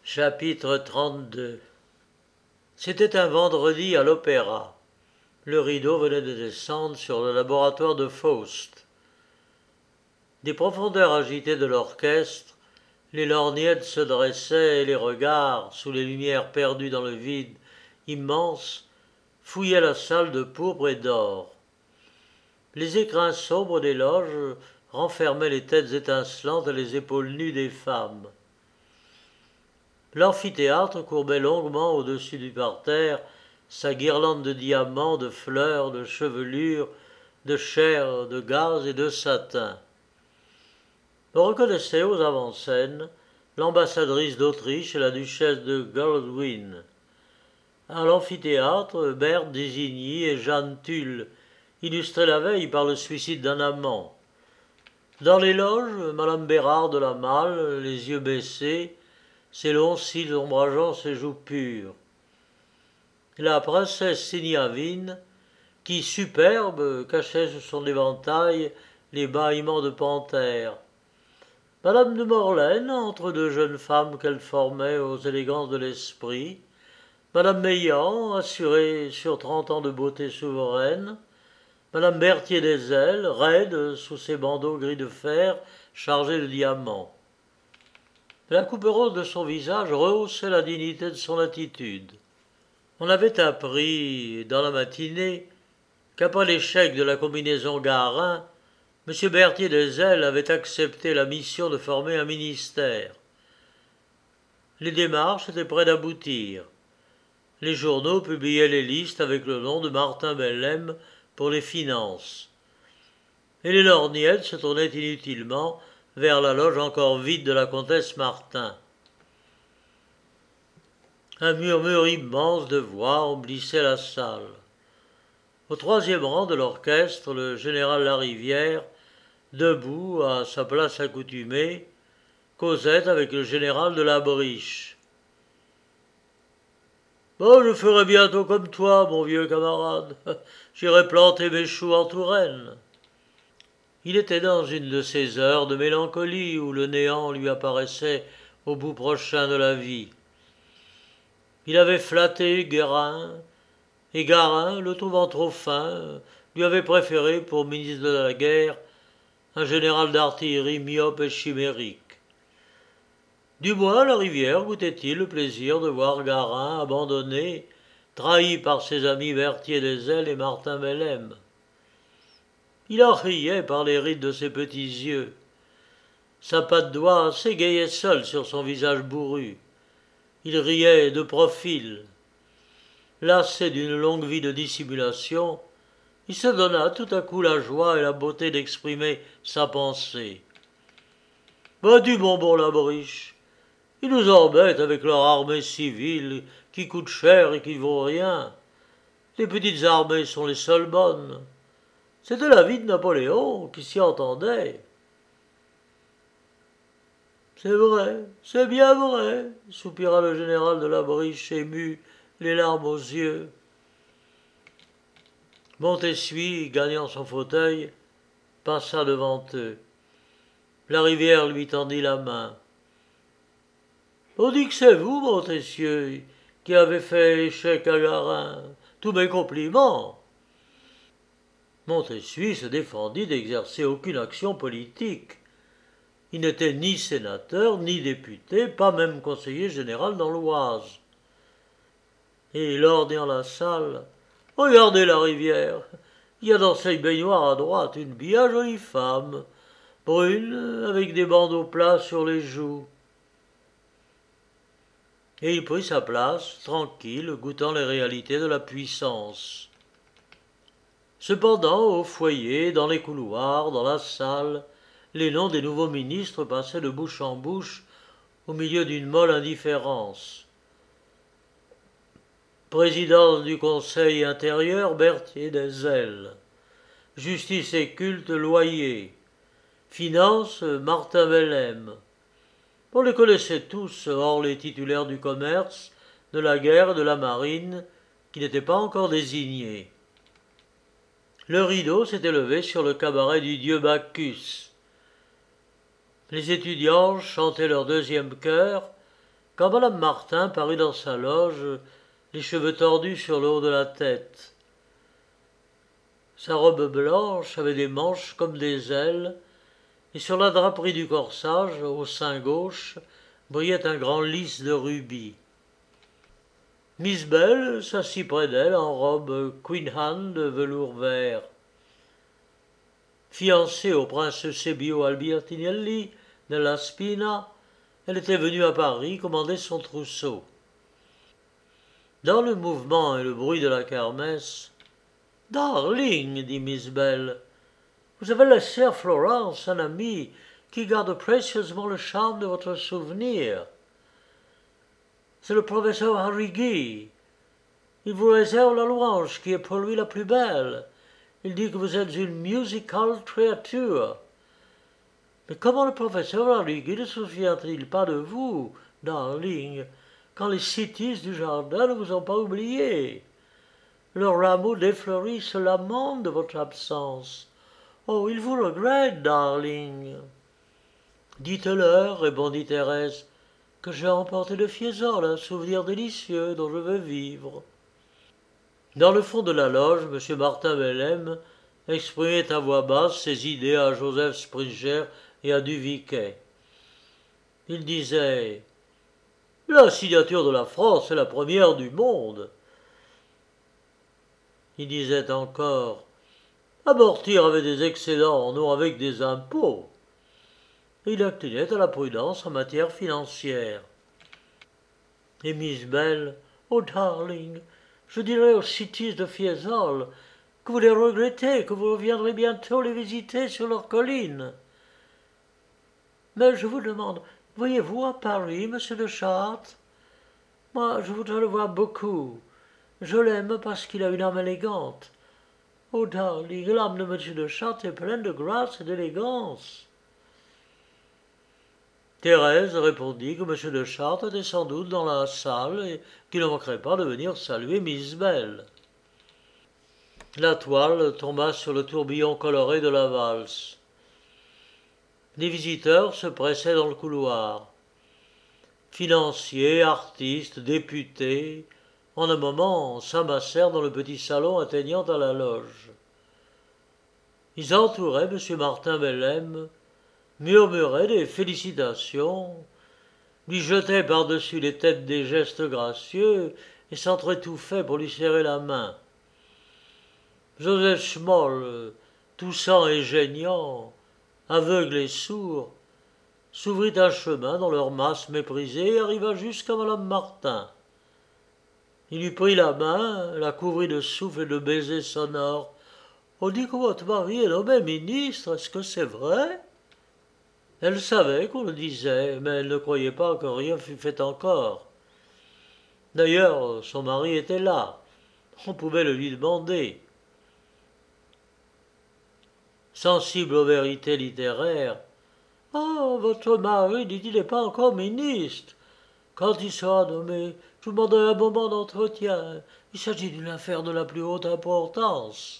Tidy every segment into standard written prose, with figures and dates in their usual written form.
Chapitre 32. C'était un vendredi à l'opéra. Le rideau venait de descendre sur le laboratoire de Faust. Des profondeurs agitées de l'orchestre, les lorgnettes se dressaient et les regards, sous les lumières perdues dans le vide immense, fouillaient la salle de pourpre et d'or. Les écrins sombres des loges renfermaient les têtes étincelantes et les épaules nues des femmes. L'amphithéâtre courbait longuement au-dessus du parterre sa guirlande de diamants, de fleurs, de chevelures, de chair, de gaze et de satin. On reconnaissait aux avant-scènes l'ambassadrice d'Autriche et la duchesse de Goldwyn. À l'amphithéâtre, Berthe d'Isigny et Jeanne Tulle, illustrées la veille par le suicide d'un amant. Dans les loges, Madame Bérard de la Malle, les yeux baissés, ses longs cils ombrageant ses joues pures. La princesse Siniavine, qui, superbe, cachait sous son éventail les bâillements de panthère. Madame de Morlaine, entre deux jeunes femmes qu'elle formait aux élégances de l'esprit. Madame Meillan, assurée sur 30 ans de beauté souveraine. Madame Berthier des Ailes, raide sous ses bandeaux gris de fer chargés de diamants. La coupe rose de son visage rehaussait la dignité de son attitude. On avait appris, dans la matinée, qu'après l'échec de la combinaison Garin, M. Berthier des Ailes avait accepté la mission de former un ministère. Les démarches étaient près d'aboutir. Les journaux publiaient les listes avec le nom de Martin Bellem pour les finances. Et les lorgnettes se tournaient inutilement vers la loge encore vide de la comtesse Martin. Un murmure immense de voix emplissait la salle. Au troisième rang de l'orchestre, le général Larivière, debout à sa place accoutumée, causait avec le général de la Briche. « Bon, je ferai bientôt comme toi, mon vieux camarade. J'irai planter mes choux en Touraine. » Il était dans une de ces heures de mélancolie où le néant lui apparaissait au bout prochain de la vie. Il avait flatté Guérin, et Garin, le trouvant trop fin, lui avait préféré pour ministre de la guerre un général d'artillerie myope et chimérique. Du moins, Larivière goûtait-il le plaisir de voir Garin abandonné, trahi par ses amis Berthier des Ailes et Martin Bellem. Il en riait par les rides de ses petits yeux. Sa patte d'oie s'égayait seule sur son visage bourru. Il riait de profil. Lassé d'une longue vie de dissimulation, il se donna tout à coup la joie et la beauté d'exprimer sa pensée. « Vas-tu, mon bon Labriche, ils nous embêtent avec leur armée civile qui coûte cher et qui vaut rien. Les petites armées sont les seules bonnes. C'était la vie de Napoléon qui s'y entendait. » « C'est vrai, c'est bien vrai, » soupira le général de la Briche ému, les larmes aux yeux. Montessuie, gagnant son fauteuil, passa devant eux. Larivière lui tendit la main. « On dit que c'est vous, Montessieu, qui avez fait échec à Garin. Tous mes compliments. » Montessuie se défendit d'exercer aucune action politique. Il n'était ni sénateur, ni député, pas même conseiller général dans l'Oise. Et lorgnant la salle, « Regardez Larivière, il y a dans cette baignoire à droite une bien jolie femme, brune, avec des bandeaux plats sur les joues. » Et il prit sa place, tranquille, goûtant les réalités de la puissance. Cependant, au foyer, dans les couloirs, dans la salle, les noms des nouveaux ministres passaient de bouche en bouche au milieu d'une molle indifférence. Présidence du Conseil intérieur, Berthier des Ailes. Justice et culte, Loyer. Finances, Martin Bellem. On les connaissait tous, hors les titulaires du commerce, de la guerre et de la marine, qui n'étaient pas encore désignés. Le rideau s'était levé sur le cabaret du dieu Bacchus. Les étudiants chantaient leur deuxième chœur quand madame Martin parut dans sa loge, les cheveux tordus sur le haut de la tête. Sa robe blanche avait des manches comme des ailes, et sur la draperie du corsage, au sein gauche, brillait un grand lys de rubis. Miss Bell s'assit près d'elle en robe Queen Anne de velours vert. Fiancée au prince Sebio Albertinelli della Spina, elle était venue à Paris commander son trousseau. Dans le mouvement et le bruit de la kermesse, « Darling, dit Miss Bell, vous avez laissé à Florence un ami qui garde précieusement le charme de votre souvenir. C'est le professeur Arrighi. Il vous réserve la louange qui est pour lui la plus belle. Il dit que vous êtes une musical créature. Mais comment le professeur Arrighi ne se souvient-il pas de vous, darling, quand les cities du jardin ne vous ont pas oublié? Le rameau défleuri se lamente de votre absence. Oh, il vous regrette, darling. Dites-leur, répondit Thérèse, que j'ai emporté de Fiesole un souvenir délicieux dont je veux vivre. Dans le fond de la loge, M. Martin Bellem exprimait à voix basse ses idées à Joseph Springer et à Duviquet. Il disait « La signature de la France est la première du monde ». Il disait encore « Amortir avec des excédents, non avec des impôts ». Il inclinait à la prudence en matière financière. Et Miss Bell, « Oh, darling, je dirai aux cities de Fiesole que vous les regrettez, que vous reviendrez bientôt les visiter sur leurs collines. Mais je vous demande, voyez-vous à Paris, monsieur de Chartres? Moi, je voudrais le voir beaucoup. Je l'aime parce qu'il a une âme élégante. Oh, darling, l'âme de monsieur de Chartres est pleine de grâce et d'élégance. » Thérèse répondit que monsieur de Chartres était sans doute dans la salle et qu'il ne manquerait pas de venir saluer Miss Bell. La toile tomba sur le tourbillon coloré de la valse. Les visiteurs se pressaient dans le couloir. Financiers, artistes, députés, en un moment s'amassèrent dans le petit salon atteignant à la loge. Ils entouraient M. Martin Bellem, murmuraient des félicitations, lui jetaient par-dessus les têtes des gestes gracieux et s'entretouffaient pour lui serrer la main. Joseph Schmoll, toussant et geignant, aveugle et sourd, s'ouvrit un chemin dans leur masse méprisée et arriva jusqu'à madame Martin. Il lui prit la main, la couvrit de souffles et de baisers sonores. « On dit que votre mari est nommé ministre, est-ce que c'est vrai ?» Elle savait qu'on le disait, mais elle ne croyait pas que rien fût fait encore. D'ailleurs, son mari était là. On pouvait le lui demander. Sensible aux vérités littéraires, « Ah, votre mari, dit-il, n'est pas encore ministre. Quand il sera nommé, je vous demanderai un moment d'entretien. Il s'agit d'une affaire de la plus haute importance. »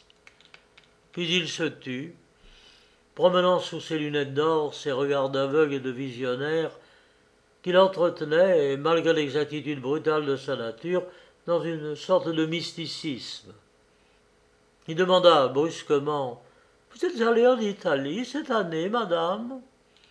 Puis il se tut, promenant sous ses lunettes d'or ses regards d'aveugle et de visionnaire qu'il entretenait, malgré l'exactitude brutale de sa nature, dans une sorte de mysticisme. Il demanda brusquement « Vous êtes allée en Italie cette année, madame ?»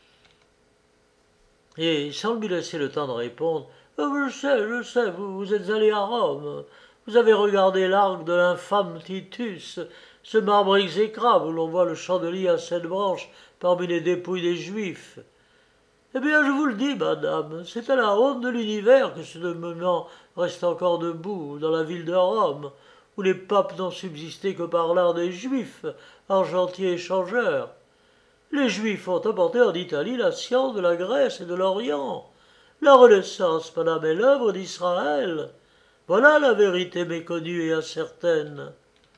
Et sans lui laisser le temps de répondre « Je sais, vous êtes allée à Rome. Vous avez regardé l'arc de l'infâme Titus, ce marbre exécrable où l'on voit le chandelier à 7 branches parmi les dépouilles des Juifs. Eh bien, je vous le dis, madame, c'est à la honte de l'univers que ce monument reste encore debout dans la ville de Rome, où les papes n'ont subsisté que par l'art des Juifs, argentiers échangeurs. Les Juifs ont apporté en Italie la science de la Grèce et de l'Orient. La Renaissance, madame, est l'œuvre d'Israël. Voilà la vérité méconnue et incertaine. »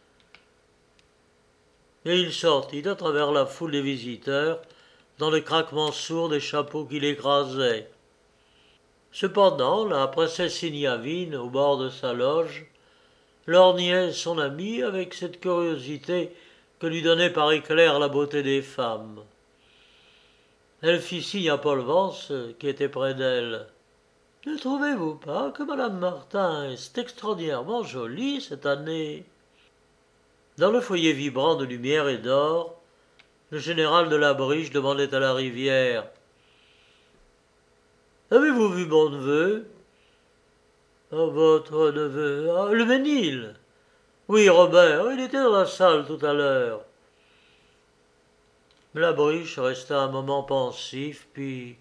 Et il sortit à travers la foule des visiteurs, dans le craquement sourd des chapeaux qui l'écrasaient. Cependant, la princesse Signavine, au bord de sa loge, lorgnait son ami avec cette curiosité que lui donnait par éclair la beauté des femmes. Elle fit signe à Paul Vance, qui était près d'elle. Ne trouvez-vous pas que Madame Martin est extraordinairement jolie cette année? Dans le foyer vibrant de lumière et d'or, le général de la Briche demandait à la rivière: Avez-vous vu mon neveu? Votre neveu? Le Ménil? Oui, Robert, il était dans la salle tout à l'heure. La Briche resta un moment pensif, puis...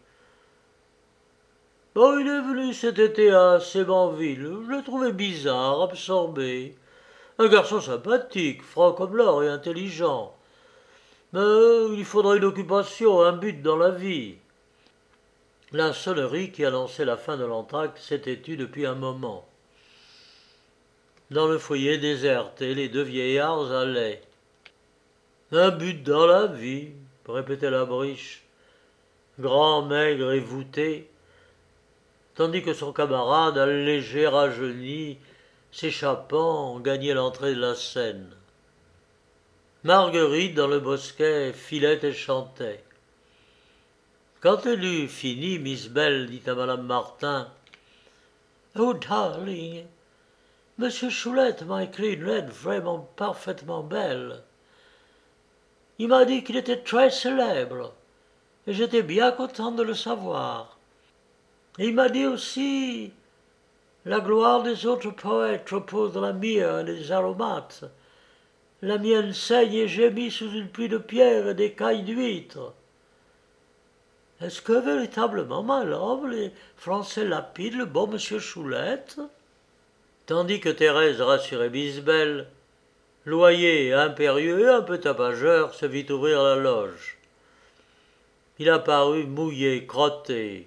Bon, il est venu cet été à Sébanville. Je l'ai trouvé bizarre, absorbé. Un garçon sympathique, franc comme l'or et intelligent. Mais il lui faudrait une occupation, un but dans la vie. La sonnerie qui annonçait la fin de l'entracte s'était tue depuis un moment. Dans le foyer déserté, les deux vieillards allaient. Un but dans la vie, répétait la Briche, grand, maigre et voûté, tandis que son camarade, allégé, rajeuni, s'échappant, gagnait l'entrée de la Seine. Marguerite, dans le bosquet, filait et chantait. Quand elle eut fini, Miss Bell dit à Madame Martin: Oh, darling, Monsieur Choulette m'a écrit une lettre vraiment parfaitement belle. Il m'a dit qu'il était très célèbre, et j'étais bien content de le savoir. Et il m'a dit aussi: La gloire des autres poètes repose dans la myrrhe et les aromates. La mienne saigne et gémit sous une pluie de pierres et d'écailles d'huîtres. Est-ce que véritablement, ma love, les Français lapident le bon monsieur Choulette? Tandis que Thérèse rassurait Bisbel, Loyer, impérieux et un peu tapageur, se vit ouvrir la loge. Il apparut mouillé, crotté.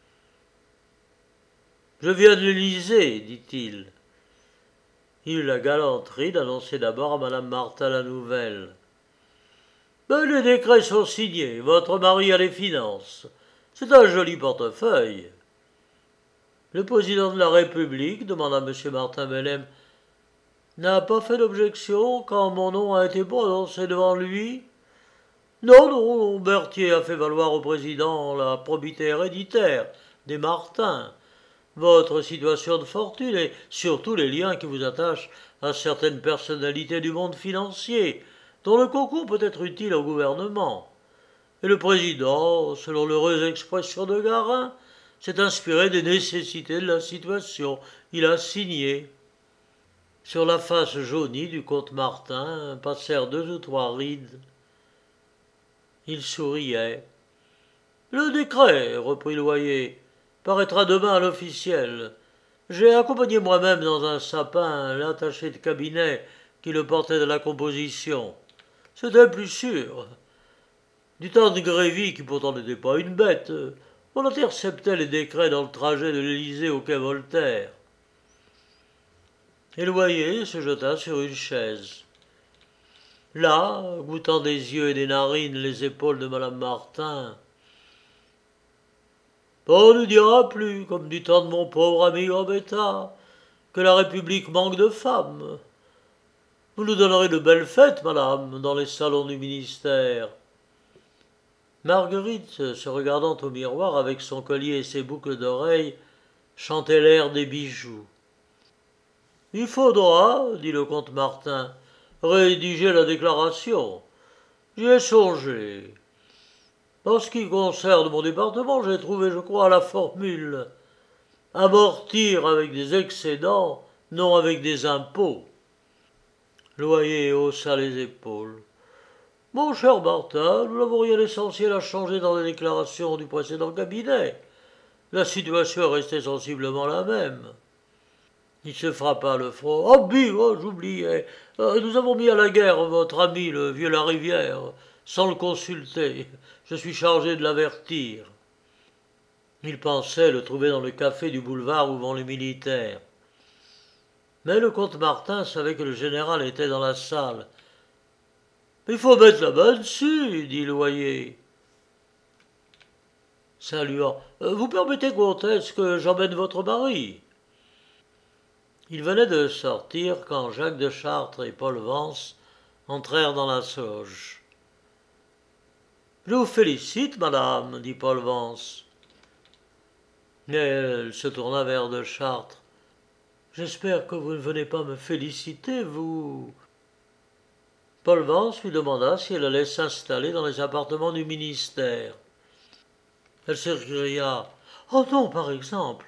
« Je viens de l'Élysée, dit-il. Il eut la galanterie d'annoncer d'abord à Madame Martin la nouvelle. Mais les décrets sont signés, votre mari a les finances. C'est un joli portefeuille. Le président de la République, demanda M. Martin Bellem, n'a pas fait d'objection quand mon nom a été prononcé devant lui? Non, non, Berthier a fait valoir au président la probité héréditaire des Martins, votre situation de fortune et surtout les liens qui vous attachent à certaines personnalités du monde financier, dont le concours peut être utile au gouvernement. Et le président, selon l'heureuse expression de Garin, s'est inspiré des nécessités de la situation. Il a signé. Sur la face jaunie du comte Martin passèrent 2 ou 3 rides. Il souriait. Le décret, reprit Loyer, paraîtra demain à l'officiel. J'ai accompagné moi-même dans un sapin l'attaché de cabinet qui le portait de la composition. C'était plus sûr. Du temps de Grévy, qui pourtant n'était pas une bête, on interceptait les décrets dans le trajet de l'Élysée au quai Voltaire. Et Loyer se jeta sur une chaise. Là, goûtant des yeux et des narines les épaules de Madame Martin, on ne dira plus, comme du temps de mon pauvre ami Gambetta, que la République manque de femmes. Vous nous donnerez de belles fêtes, madame, dans les salons du ministère. Marguerite, se regardant au miroir avec son collier et ses boucles d'oreilles, chantait l'air des bijoux. Il faudra, dit le comte Martin, rédiger la déclaration. J'y ai songé. En ce qui concerne mon département, j'ai trouvé, je crois, la formule amortir avec des excédents, non avec des impôts. Loyer haussa les épaules. Mon cher Martin, nous n'avons rien d'essentiel à changer dans les déclarations du précédent cabinet. La situation est restée sensiblement la même. Il se frappa le front. Oh, j'oubliais. Nous avons mis à la guerre votre ami, le vieux Larivière, sans le consulter. Je suis chargé de l'avertir. Il pensait le trouver dans le café du boulevard où vont les militaires. Mais le comte Martin savait que le général était dans la salle. Il faut mettre la main dessus, dit Loyer. Saluant. Vous permettez, comtesse, que j'emmène votre mari? Il venait de sortir quand Jacques de Chartres et Paul Vance entrèrent dans la sauge. Je vous félicite, madame, dit Paul Vance. Mais elle se tourna vers de Chartres. J'espère que vous ne venez pas me féliciter, vous. Paul Vance lui demanda si elle allait s'installer dans les appartements du ministère. Elle s'écria. Oh non, par exemple.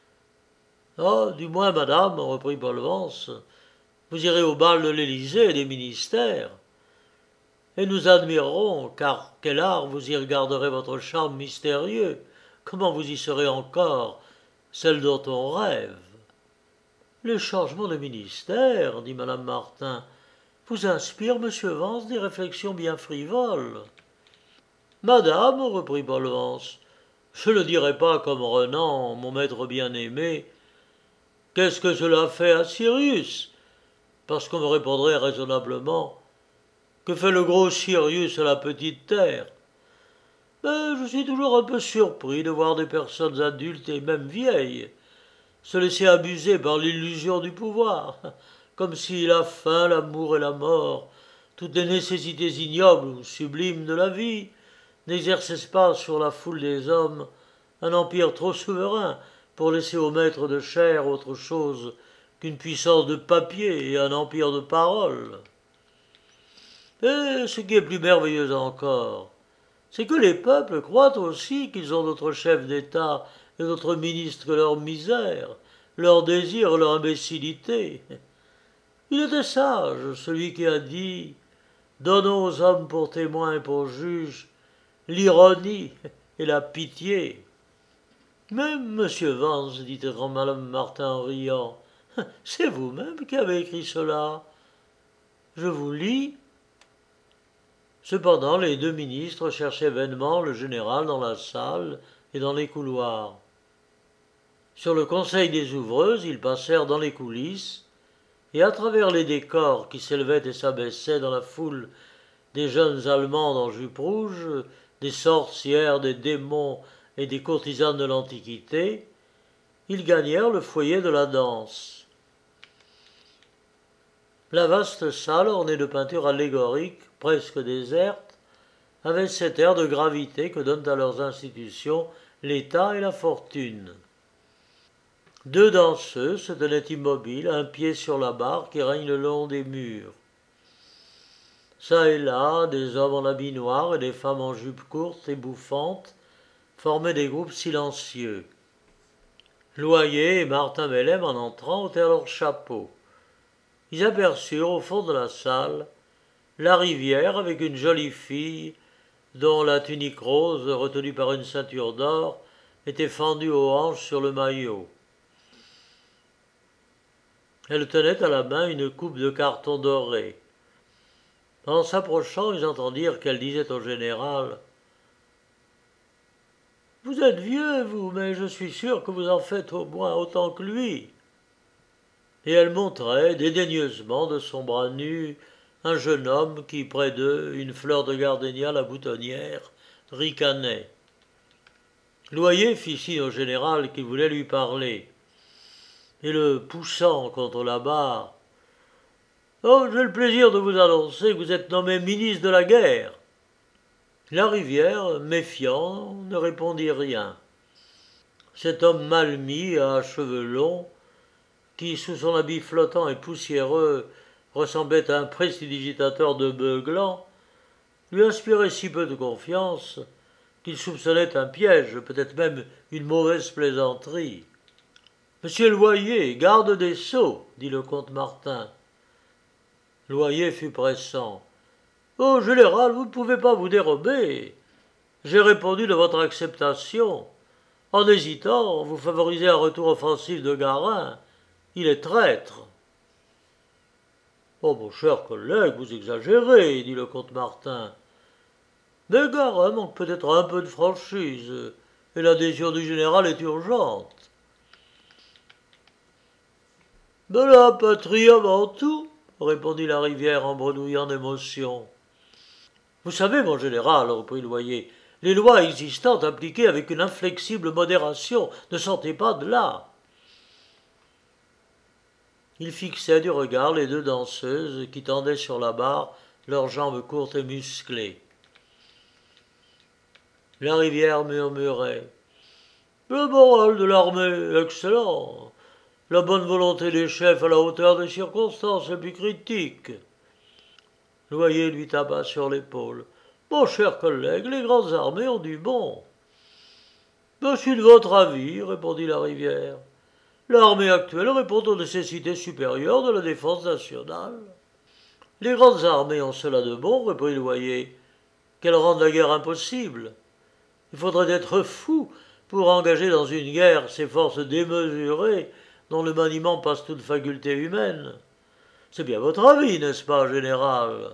Ah, du moins, madame, reprit Paul Vance, vous irez au bal de l'Élysée et des ministères. Et nous admirerons, car quel art vous y regarderez votre charme mystérieux. Comment vous y serez encore, celle dont on rêve. Les changements de ministère, dit madame Martin, vous inspirent, monsieur Vance, des réflexions bien frivoles. Madame, reprit Paul Vance, je ne le dirai pas comme Renan, mon maître bien-aimé. Qu'est-ce que cela fait à Sirius? Parce qu'on me répondrait raisonnablement. Que fait le gros Sirius à la petite terre? Mais je suis toujours un peu surpris de voir des personnes adultes et même vieilles se laisser abuser par l'illusion du pouvoir, comme si la faim, l'amour et la mort, toutes les nécessités ignobles ou sublimes de la vie, n'exerçaient pas sur la foule des hommes un empire trop souverain pour laisser aux maîtres de chair autre chose qu'une puissance de papier et un empire de parole. Et ce qui est plus merveilleux encore, c'est que les peuples croient aussi qu'ils ont d'autres chefs d'État et d'autres ministres que leur misère, leur désir, leur imbécilité. Il était sage, celui qui a dit « Donnons aux hommes pour témoins et pour juges l'ironie et la pitié. » Mais, monsieur Vance, dit grand madame Martin en riant, c'est vous-même qui avez écrit cela. Je vous lis. Cependant, les deux ministres cherchaient vainement le général dans la salle et dans les couloirs. Sur le conseil des ouvreuses, ils passèrent dans les coulisses, et à travers les décors qui s'élevaient et s'abaissaient dans la foule des jeunes Allemandes en jupe rouge, des sorcières, des démons et des courtisanes de l'Antiquité, ils gagnèrent le foyer de la danse. La vaste salle, ornée de peintures allégoriques, presque désertes, avait cet air de gravité que donnent à leurs institutions l'État et la fortune. Deux danseuses se tenaient immobiles, un pied sur la barre qui règne le long des murs. Ça et là, des hommes en habits noirs et des femmes en jupes courtes et bouffantes formaient des groupes silencieux. Loyer et Martin Bellem, en entrant, ôtèrent leurs chapeaux. Ils aperçurent, au fond de la salle, la rivière avec une jolie fille dont la tunique rose, retenue par une ceinture d'or, était fendue aux hanches sur le maillot. Elle tenait à la main une coupe de carton doré. En s'approchant, ils entendirent qu'elle disait au général « Vous êtes vieux, vous, mais je suis sûr que vous en faites au moins autant que lui. » Et elle montrait dédaigneusement de son bras nu un jeune homme qui, près d'eux, une fleur de gardénia, la boutonnière, ricanait. Loyer fit signe au général qui voulait lui parler, et le poussant contre la barre. « Oh, j'ai le plaisir de vous annoncer que vous êtes nommé ministre de la guerre. » Larivière, méfiant, ne répondit rien. Cet homme mal mis, à cheveux longs, qui, sous son habit flottant et poussiéreux, ressemblait à un prestidigitateur de Beuglan, lui inspirait si peu de confiance qu'il soupçonnait un piège, peut-être même une mauvaise plaisanterie. « Monsieur Loyer, garde des Sceaux, dit le comte Martin. Loyer fut pressant. « Oh, général, vous ne pouvez pas vous dérober. J'ai répondu de votre acceptation. En hésitant, vous favorisez un retour offensif de Garin. Il est traître. » « Oh, mon cher collègue, vous exagérez, dit le comte Martin. Mais Garin manque peut-être un peu de franchise, et l'adhésion du général est urgente. » « De la patrie avant tout, répondit Larivière en bredouillant d'émotion. Vous savez, mon général, reprit Loyer, les lois existantes appliquées avec une inflexible modération ne sortaient pas de là. Il fixait du regard les deux danseuses qui tendaient sur la barre leurs jambes courtes et musclées. Larivière murmurait Le moral de l'armée, excellent. La bonne volonté des chefs à la hauteur des circonstances les plus critiques. Loyer lui tapa sur l'épaule. Mon cher collègue, les grandes armées ont du bon. Je suis de votre avis, répondit la Rivière. L'armée actuelle répond aux nécessités supérieures de la défense nationale. Les grandes armées ont cela de bon, reprit Loyer, qu'elles rendent la guerre impossible. Il faudrait être fou pour engager dans une guerre ces forces démesurées dont le maniement passe toute faculté humaine. C'est bien votre avis, n'est-ce pas, général?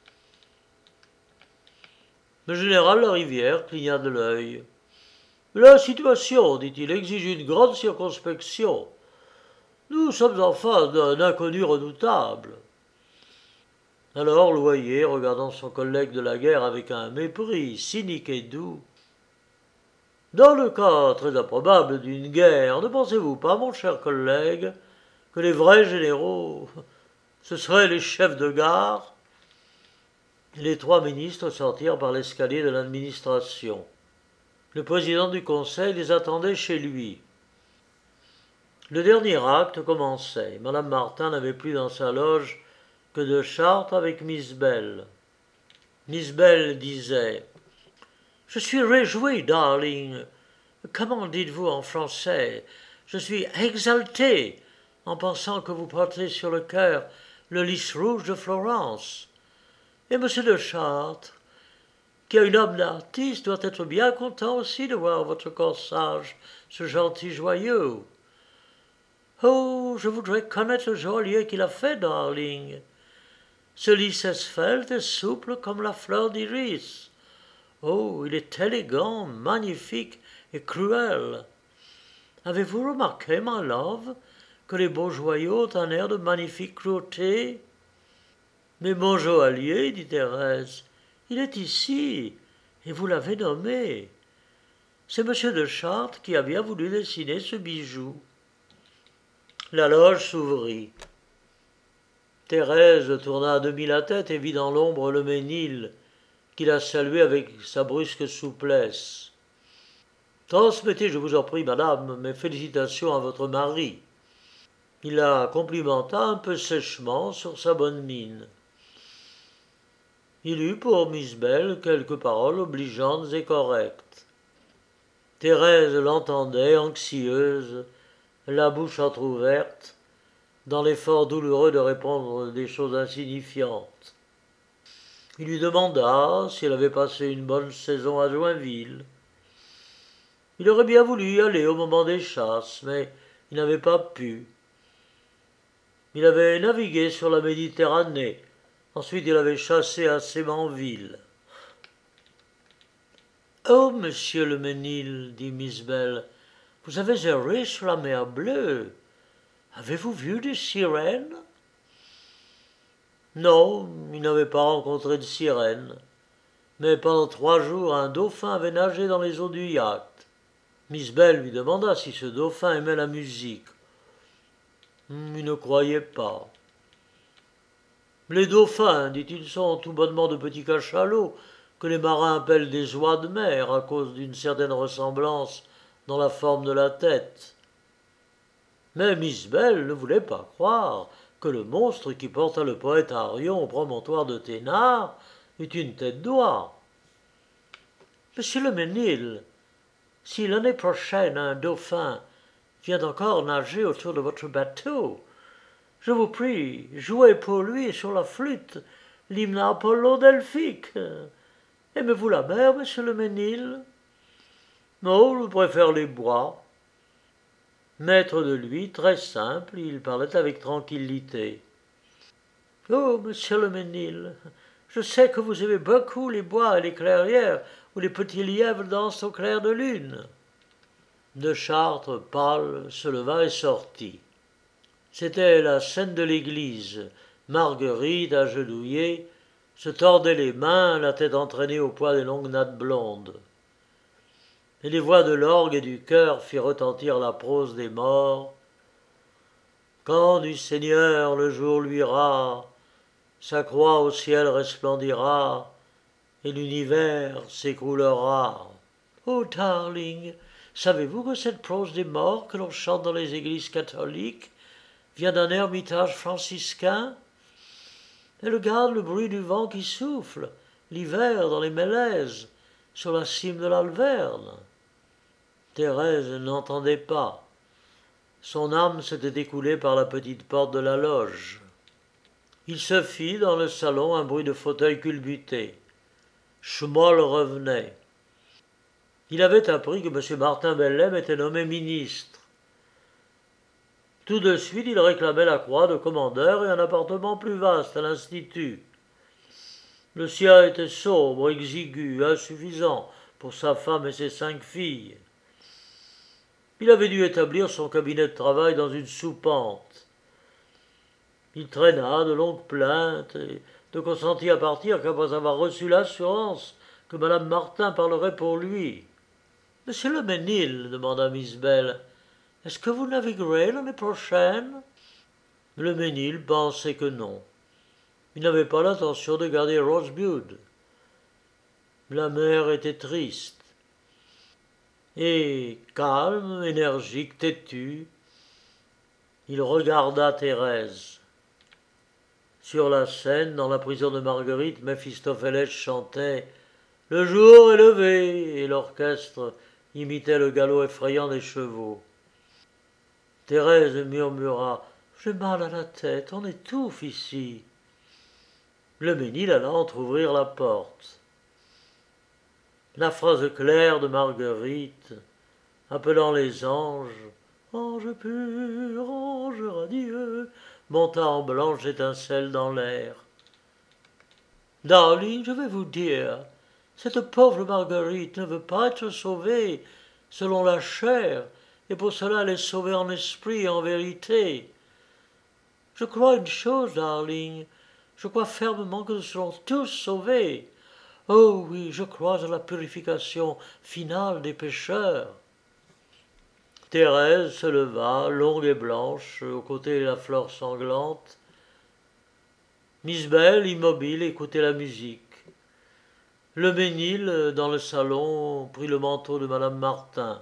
Le général Larivière cligna de l'œil. La situation, dit-il, exige une grande circonspection. Nous sommes en face d'un inconnu redoutable. Alors Loyer, regardant son collègue de la guerre avec un mépris cynique et doux. Dans le cas très improbable d'une guerre, ne pensez-vous pas, mon cher collègue, que les vrais généraux, ce seraient les chefs de gare? Les trois ministres sortirent par l'escalier de l'administration. Le président du conseil les attendait chez lui. Le dernier acte commençait. Madame Martin n'avait plus dans sa loge que de Chartres avec Miss Bell. Miss Bell disait « Je suis réjouie, darling. Comment dites-vous en français? Je suis exaltée en pensant que vous portez sur le cœur le lys rouge de Florence. Et monsieur de Chartres, qui a une âme d'artiste, doit être bien content aussi de voir votre corsage, ce gentil joyau. Oh, je voudrais connaître le joaillier qui l'a fait, darling. Ce lys svelte et souple comme la fleur d'iris. Oh, il est élégant, magnifique et cruel. Avez-vous remarqué, my love, que les beaux joyaux ont un air de magnifique cruauté? Mais mon joaillier, dit Thérèse, il est ici, et vous l'avez nommé. C'est monsieur de Chartres qui a bien voulu dessiner ce bijou. La loge s'ouvrit. Thérèse tourna à demi la tête et vit dans l'ombre le Ménil, qui la saluait avec sa brusque souplesse. Transmettez, je vous en prie, madame, mes félicitations à votre mari. Il la complimenta un peu sèchement sur sa bonne mine. Il eut pour Miss Bell quelques paroles obligeantes et correctes. Thérèse l'entendait, anxieuse, la bouche entr'ouverte, dans l'effort douloureux de répondre des choses insignifiantes. Il lui demanda si elle avait passé une bonne saison à Joinville. Il aurait bien voulu y aller au moment des chasses, mais il n'avait pas pu. Il avait navigué sur la Méditerranée. Ensuite, il avait chassé à Sémanville. « Oh, monsieur le Ménil, dit Miss Bell, vous avez erré sur la mer Bleue. Avez-vous vu des sirènes? » Non, il n'avait pas rencontré de sirènes. Mais pendant 3 jours, un dauphin avait nagé dans les eaux du yacht. Miss Bell lui demanda si ce dauphin aimait la musique. Il ne croyait pas. Les dauphins, dit-il, sont tout bonnement de petits cachalots que les marins appellent des oies de mer à cause d'une certaine ressemblance dans la forme de la tête. Mais Miss Bell ne voulait pas croire que le monstre qui porta le poète Arion au promontoire de Thénard eût une tête d'oie. « Monsieur le Ménil, si l'année prochaine un dauphin vient encore nager autour de votre bateau, je vous prie, jouez pour lui sur la flûte l'hymne apollo-delphique. Aimez-vous la mer, monsieur le Ménil? » Non, je préfère les bois. Maître de lui, très simple, il parlait avec tranquillité. « Oh, monsieur le Ménil, je sais que vous aimez beaucoup les bois et les clairières où les petits lièvres dansent au clair de lune. » De Chartres, pâle, se leva et sortit. C'était la scène de l'église. Marguerite, agenouillée, se tordait les mains, la tête entraînée au poids des longues nattes blondes. Et les voix de l'orgue et du chœur firent retentir la prose des morts. Quand du Seigneur le jour luira, sa croix au ciel resplendira, et l'univers s'écroulera. Oh, darling, Savez-vous que cette prose des morts que l'on chante dans les églises catholiques vient d'un ermitage franciscain? Elle garde le bruit du vent qui souffle, l'hiver dans les mélèzes, sur la cime de l'Alverne. Thérèse n'entendait pas. Son âme s'était écoulée par la petite porte de la loge. Il se fit dans le salon un bruit de fauteuil culbuté. Schmoll revenait. Il avait appris que M. Martin Bellem était nommé ministre. Tout de suite, il réclamait la croix de commandeur et un appartement plus vaste à l'Institut. Le sien était sombre, exigu, insuffisant pour sa femme et ses 5 filles. Il avait dû établir son cabinet de travail dans une soupente. Il traîna de longues plaintes et ne consentit à partir qu'après avoir reçu l'assurance que Mme Martin parlerait pour lui. « Monsieur Le Mesnil, demanda Miss Bell, est-ce que vous naviguerez l'année prochaine ?» Le Mesnil pensait que non. Il n'avait pas l'intention de garder Rosebud. La mer était triste. Et, calme, énergique, têtu, il regarda Thérèse. Sur la scène, dans la prison de Marguerite, Méphistophélès chantait « Le jour est levé » et l'orchestre imitait le galop effrayant des chevaux. Thérèse murmura « J'ai mal à la tête, on étouffe ici ». Le Mesnil alla entr'ouvrir la porte. La phrase claire de Marguerite, appelant les anges, ange pur, ange radieux, monta en blanche étincelle dans l'air. Darling, je vais vous dire, cette pauvre Marguerite ne veut pas être sauvée selon la chair, et pour cela elle est sauvée en esprit et en vérité. Je crois une chose, darling, je crois fermement que nous serons tous sauvés. Oh oui, je crois à la purification finale des pécheurs. Thérèse se leva, longue et blanche, aux côtés de la fleur sanglante. Miss Bell, immobile, écoutait la musique. Le Mesnil, dans le salon, prit le manteau de Madame Martin.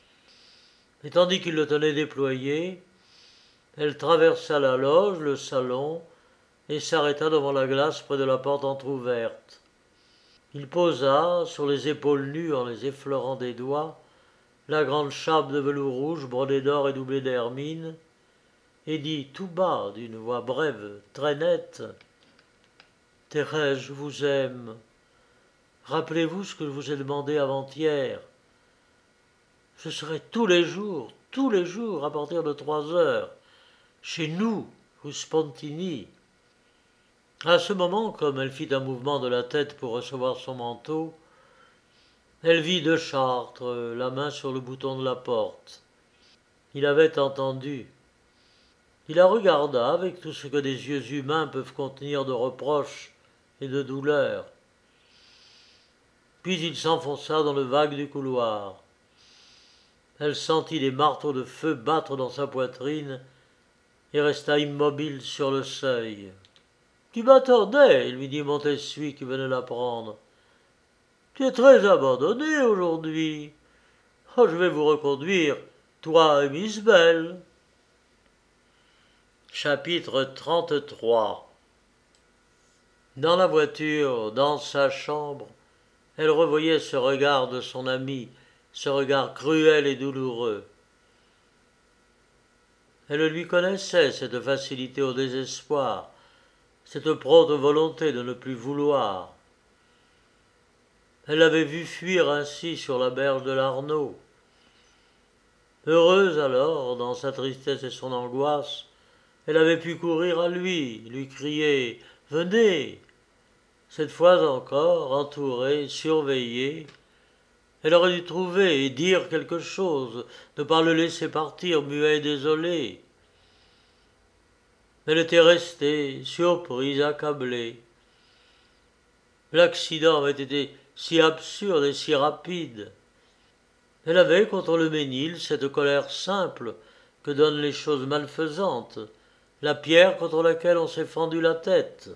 Et tandis qu'il le tenait déployé, elle traversa la loge, le salon, et s'arrêta devant la glace près de la porte entr'ouverte. Il posa, sur les épaules nues en les effleurant des doigts, la grande chape de velours rouge brodée d'or et doublée d'hermine, et dit tout bas, d'une voix brève, très nette, « Thérèse, je vous aime. Rappelez-vous ce que je vous ai demandé avant-hier. Je serai tous les jours, à partir de 3 heures, chez nous, rue Spontini. » À ce moment, comme elle fit un mouvement de la tête pour recevoir son manteau, elle vit de Chartres, la main sur le bouton de la porte. Il avait entendu. Il la regarda avec tout ce que des yeux humains peuvent contenir de reproches et de douleur. Puis il s'enfonça dans le vague du couloir. Elle sentit des marteaux de feu battre dans sa poitrine et resta immobile sur le seuil. « Tu m'attendais, lui dit Montessuie qui venait la prendre. Tu es très abandonné aujourd'hui. Oh, je vais vous reconduire, toi et Miss Bell. » Chapitre 33. Dans la voiture, dans sa chambre, elle revoyait ce regard de son ami, ce regard cruel et douloureux. Elle lui connaissait cette facilité au désespoir, cette prompte volonté de ne plus vouloir. Elle l'avait vu fuir ainsi sur la berge de l'Arno. Heureuse alors, dans sa tristesse et son angoisse, elle avait pu courir à lui crier « Venez !» Cette fois encore, entourée, surveillée, elle aurait dû trouver et dire quelque chose, ne pas le laisser partir muet et désolé. Elle était restée, surprise, accablée. L'accident avait été si absurde et si rapide. Elle avait contre le Mesnil cette colère simple que donnent les choses malfaisantes, la pierre contre laquelle on s'est fendu la tête.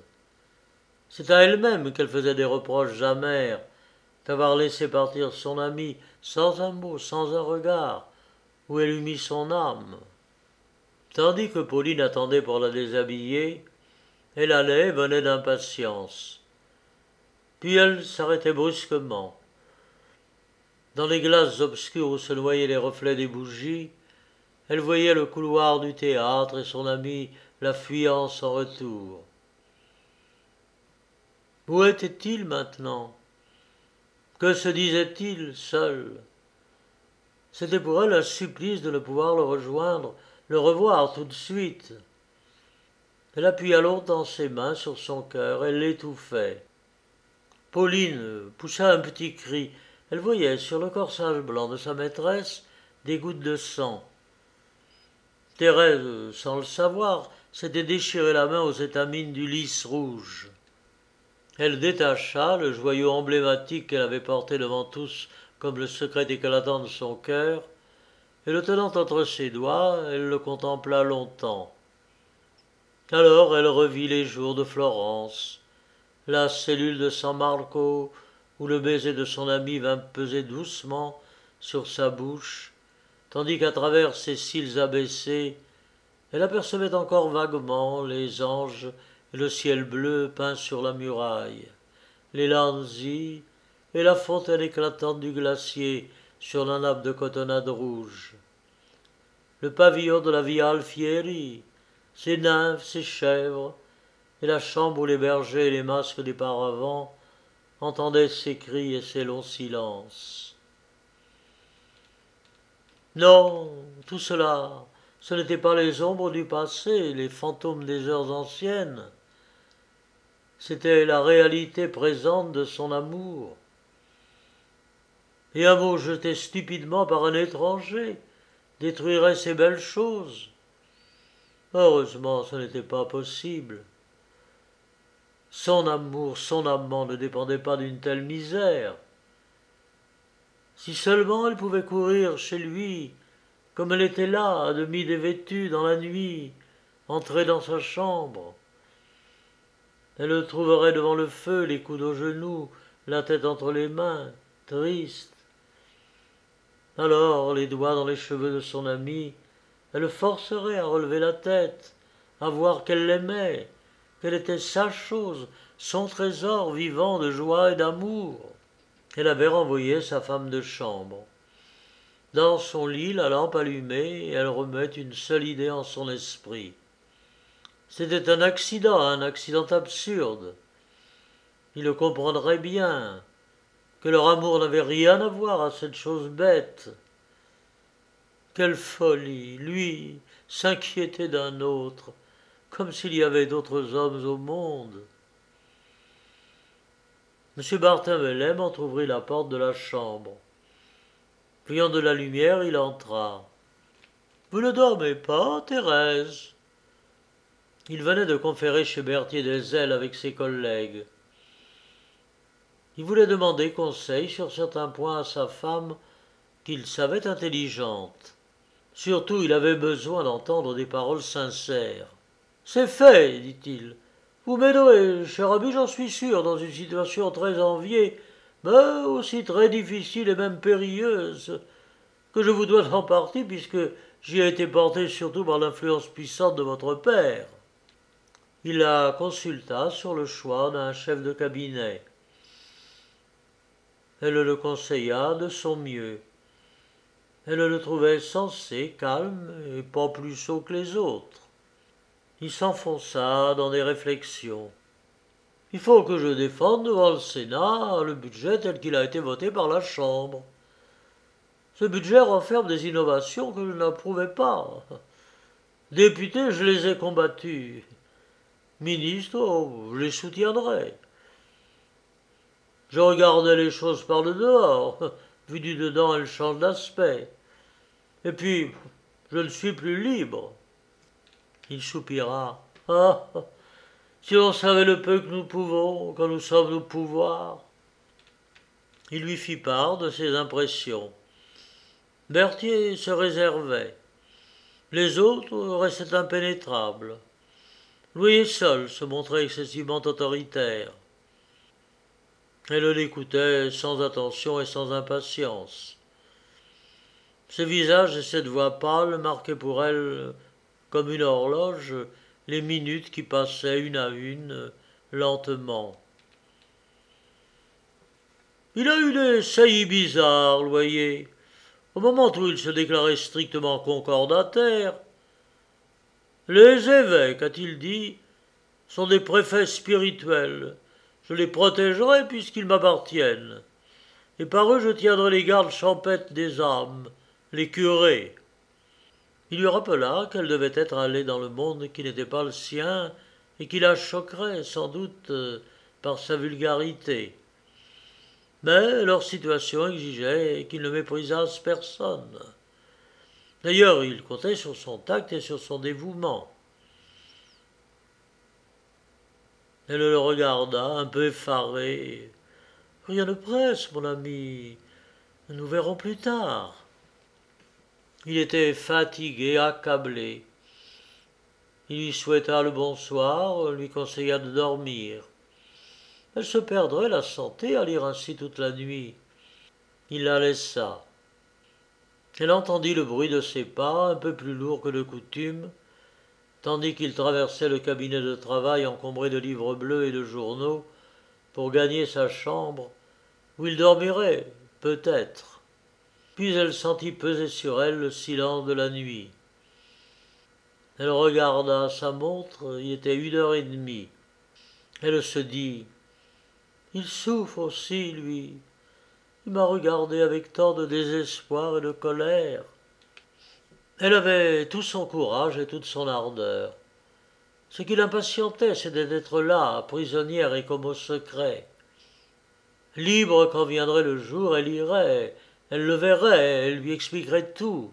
C'est à elle-même qu'elle faisait des reproches amers d'avoir laissé partir son ami sans un mot, sans un regard, où elle eût mis son âme. Tandis que Pauline attendait pour la déshabiller, elle allait et venait d'impatience. Puis elle s'arrêtait brusquement. Dans les glaces obscures où se noyaient les reflets des bougies, elle voyait le couloir du théâtre et son ami la fuyant sans retour. Où était-il maintenant? Que se disait-il seul? C'était pour elle un supplice de ne pouvoir le rejoindre, le revoir tout de suite. Elle appuya longtemps ses mains sur son cœur, elle l'étouffait. Pauline poussa un petit cri. Elle voyait sur le corsage blanc de sa maîtresse des gouttes de sang. Thérèse, sans le savoir, s'était déchiré la main aux étamines du lys rouge. Elle détacha le joyau emblématique qu'elle avait porté devant tous comme le secret éclatant de son cœur, et le tenant entre ses doigts, elle le contempla longtemps. Alors elle revit les jours de Florence, la cellule de San Marco, où le baiser de son ami vint peser doucement sur sa bouche, tandis qu'à travers ses cils abaissés, elle apercevait encore vaguement les anges et le ciel bleu peint sur la muraille, les Lanzi et la fontaine éclatante du glacier sur la nappe de cotonnade rouge. Le pavillon de la Via Alfieri, ses nymphes, ses chèvres, et la chambre où les bergers et les masques des paravents entendaient ses cris et ses longs silences. Non, tout cela, ce n'étaient pas les ombres du passé, les fantômes des heures anciennes. C'était la réalité présente de son amour. Et un mot jeté stupidement par un étranger détruirait ces belles choses. Heureusement, ce n'était pas possible. Son amour, son amant ne dépendait pas d'une telle misère. Si seulement elle pouvait courir chez lui, comme elle était là, à demi dévêtue dans la nuit, entrer dans sa chambre. Elle le trouverait devant le feu, les coudes aux genoux, la tête entre les mains, triste. Alors, les doigts dans les cheveux de son ami, elle le forcerait à relever la tête, à voir qu'elle l'aimait, qu'elle était sa chose, son trésor vivant de joie et d'amour. Elle avait renvoyé sa femme de chambre. Dans son lit, la lampe allumée, elle remet une seule idée en son esprit. C'était un accident absurde. Il le comprendrait bien, que leur amour n'avait rien à voir à cette chose bête. Quelle folie, lui, s'inquiéter d'un autre, comme s'il y avait d'autres hommes au monde. M. Barthélemy entr'ouvrit la porte de la chambre. Voyant de la lumière, il entra. « Vous ne dormez pas, Thérèse ?» Il venait de conférer chez Berthier des ailes avec ses collègues. Il voulait demander conseil sur certains points à sa femme qu'il savait intelligente. Surtout, il avait besoin d'entendre des paroles sincères. « C'est fait, dit-il. Vous m'aiderez, cher ami, j'en suis sûr, dans une situation très enviée, mais aussi très difficile et même périlleuse, que je vous dois en partie, puisque j'y ai été porté surtout par l'influence puissante de votre père. » Il la consulta sur le choix d'un chef de cabinet. Elle le conseilla de son mieux. Elle le trouvait sensé, calme et pas plus sot que les autres. Il s'enfonça dans des réflexions. Il faut que je défende devant le Sénat le budget tel qu'il a été voté par la Chambre. Ce budget renferme des innovations que je n'approuvais pas. Députés, je les ai combattus. Ministres, je les soutiendrai. Je regardais les choses par le dehors. Vu du dedans, elles changent d'aspect. Et puis, je ne suis plus libre. Il soupira. Ah, si l'on savait le peu que nous pouvons, quand nous sommes au pouvoir. Il lui fit part de ses impressions. Berthier se réservait. Les autres restaient impénétrables. Louis seul se montrait excessivement autoritaire. Elle l'écoutait sans attention et sans impatience. Ce visage et cette voix pâle marquaient pour elle, comme une horloge, les minutes qui passaient une à une, lentement. Il a eu des saillies bizarres, voyez, au moment où il se déclarait strictement concordataire. Les évêques, a-t-il dit, sont des préfets spirituels. Je les protégerai puisqu'ils m'appartiennent. Et par eux je tiendrai les gardes champêtres des âmes, les curés. Il lui rappela qu'elle devait être allée dans le monde qui n'était pas le sien et qui la choquerait sans doute par sa vulgarité. Mais leur situation exigeait qu'ils ne méprisassent personne. D'ailleurs, il comptait sur son tact et sur son dévouement. Elle le regarda, un peu effarée. « Rien ne presse, mon ami. Nous verrons plus tard. » Il était fatigué, accablé. Il lui souhaita le bonsoir, lui conseilla de dormir. Elle se perdrait la santé à lire ainsi toute la nuit. Il la laissa. Elle entendit le bruit de ses pas, un peu plus lourds que de coutume, tandis qu'il traversait le cabinet de travail encombré de livres bleus et de journaux pour gagner sa chambre, où il dormirait, peut-être. Puis elle sentit peser sur elle le silence de la nuit. Elle regarda sa montre, il était 1h30. Elle se dit « Il souffre aussi, lui. Il m'a regardé avec tant de désespoir et de colère. » Elle avait tout son courage et toute son ardeur. Ce qui l'impatientait, c'était d'être là, prisonnière et comme au secret. Libre quand viendrait le jour, elle irait, elle le verrait, elle lui expliquerait tout.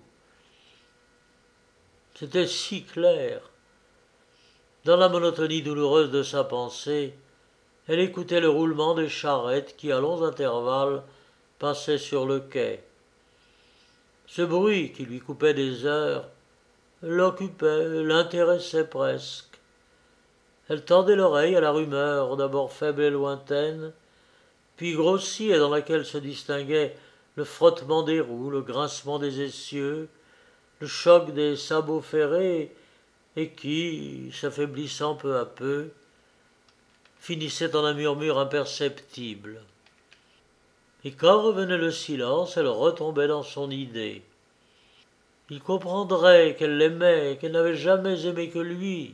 C'était si clair. Dans la monotonie douloureuse de sa pensée, elle écoutait le roulement des charrettes qui, à longs intervalles, passaient sur le quai. Ce bruit qui lui coupait des heures l'occupait, l'intéressait presque. Elle tendait l'oreille à la rumeur, d'abord faible et lointaine, puis grossie et dans laquelle se distinguait le frottement des roues, le grincement des essieux, le choc des sabots ferrés, et qui, s'affaiblissant peu à peu, finissait en un murmure imperceptible. Et quand revenait le silence, elle retombait dans son idée. Il comprendrait qu'elle l'aimait, qu'elle n'avait jamais aimé que lui.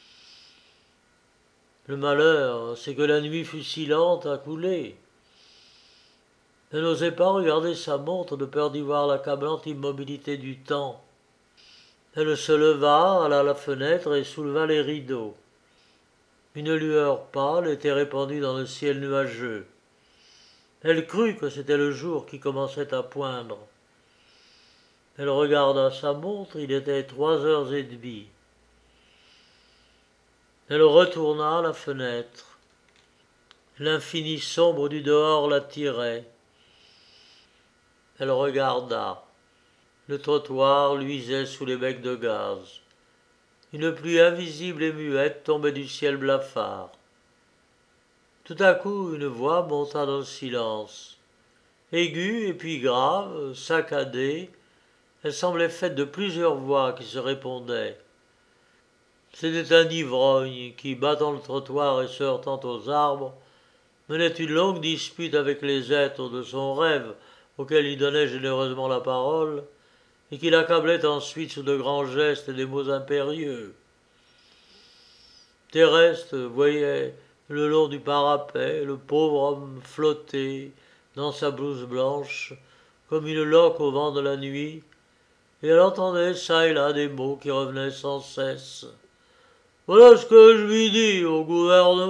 Le malheur, c'est que la nuit fut si lente à couler. Elle n'osait pas regarder sa montre de peur d'y voir l'accablante immobilité du temps. Elle se leva, alla à la fenêtre et souleva les rideaux. Une lueur pâle était répandue dans le ciel nuageux. Elle crut que c'était le jour qui commençait à poindre. Elle regarda sa montre, il était 3h30. Elle retourna à la fenêtre. L'infini sombre du dehors l'attirait. Elle regarda. Le trottoir luisait sous les becs de gaz. Une pluie invisible et muette tombait du ciel blafard. Tout à coup, une voix monta dans le silence. Aiguë et puis grave, saccadée, elle semblait faite de plusieurs voix qui se répondaient. C'était un ivrogne qui, battant le trottoir et se heurtant aux arbres, menait une longue dispute avec les êtres de son rêve auxquels il donnait généreusement la parole, et qui l'accablait ensuite sous de grands gestes et des mots impérieux. Thérèse voyait le long du parapet le pauvre homme flotter dans sa blouse blanche comme une loque au vent de la nuit, et elle entendait çà et là des mots qui revenaient sans cesse. « Voilà ce que je lui dis au gouvernement. »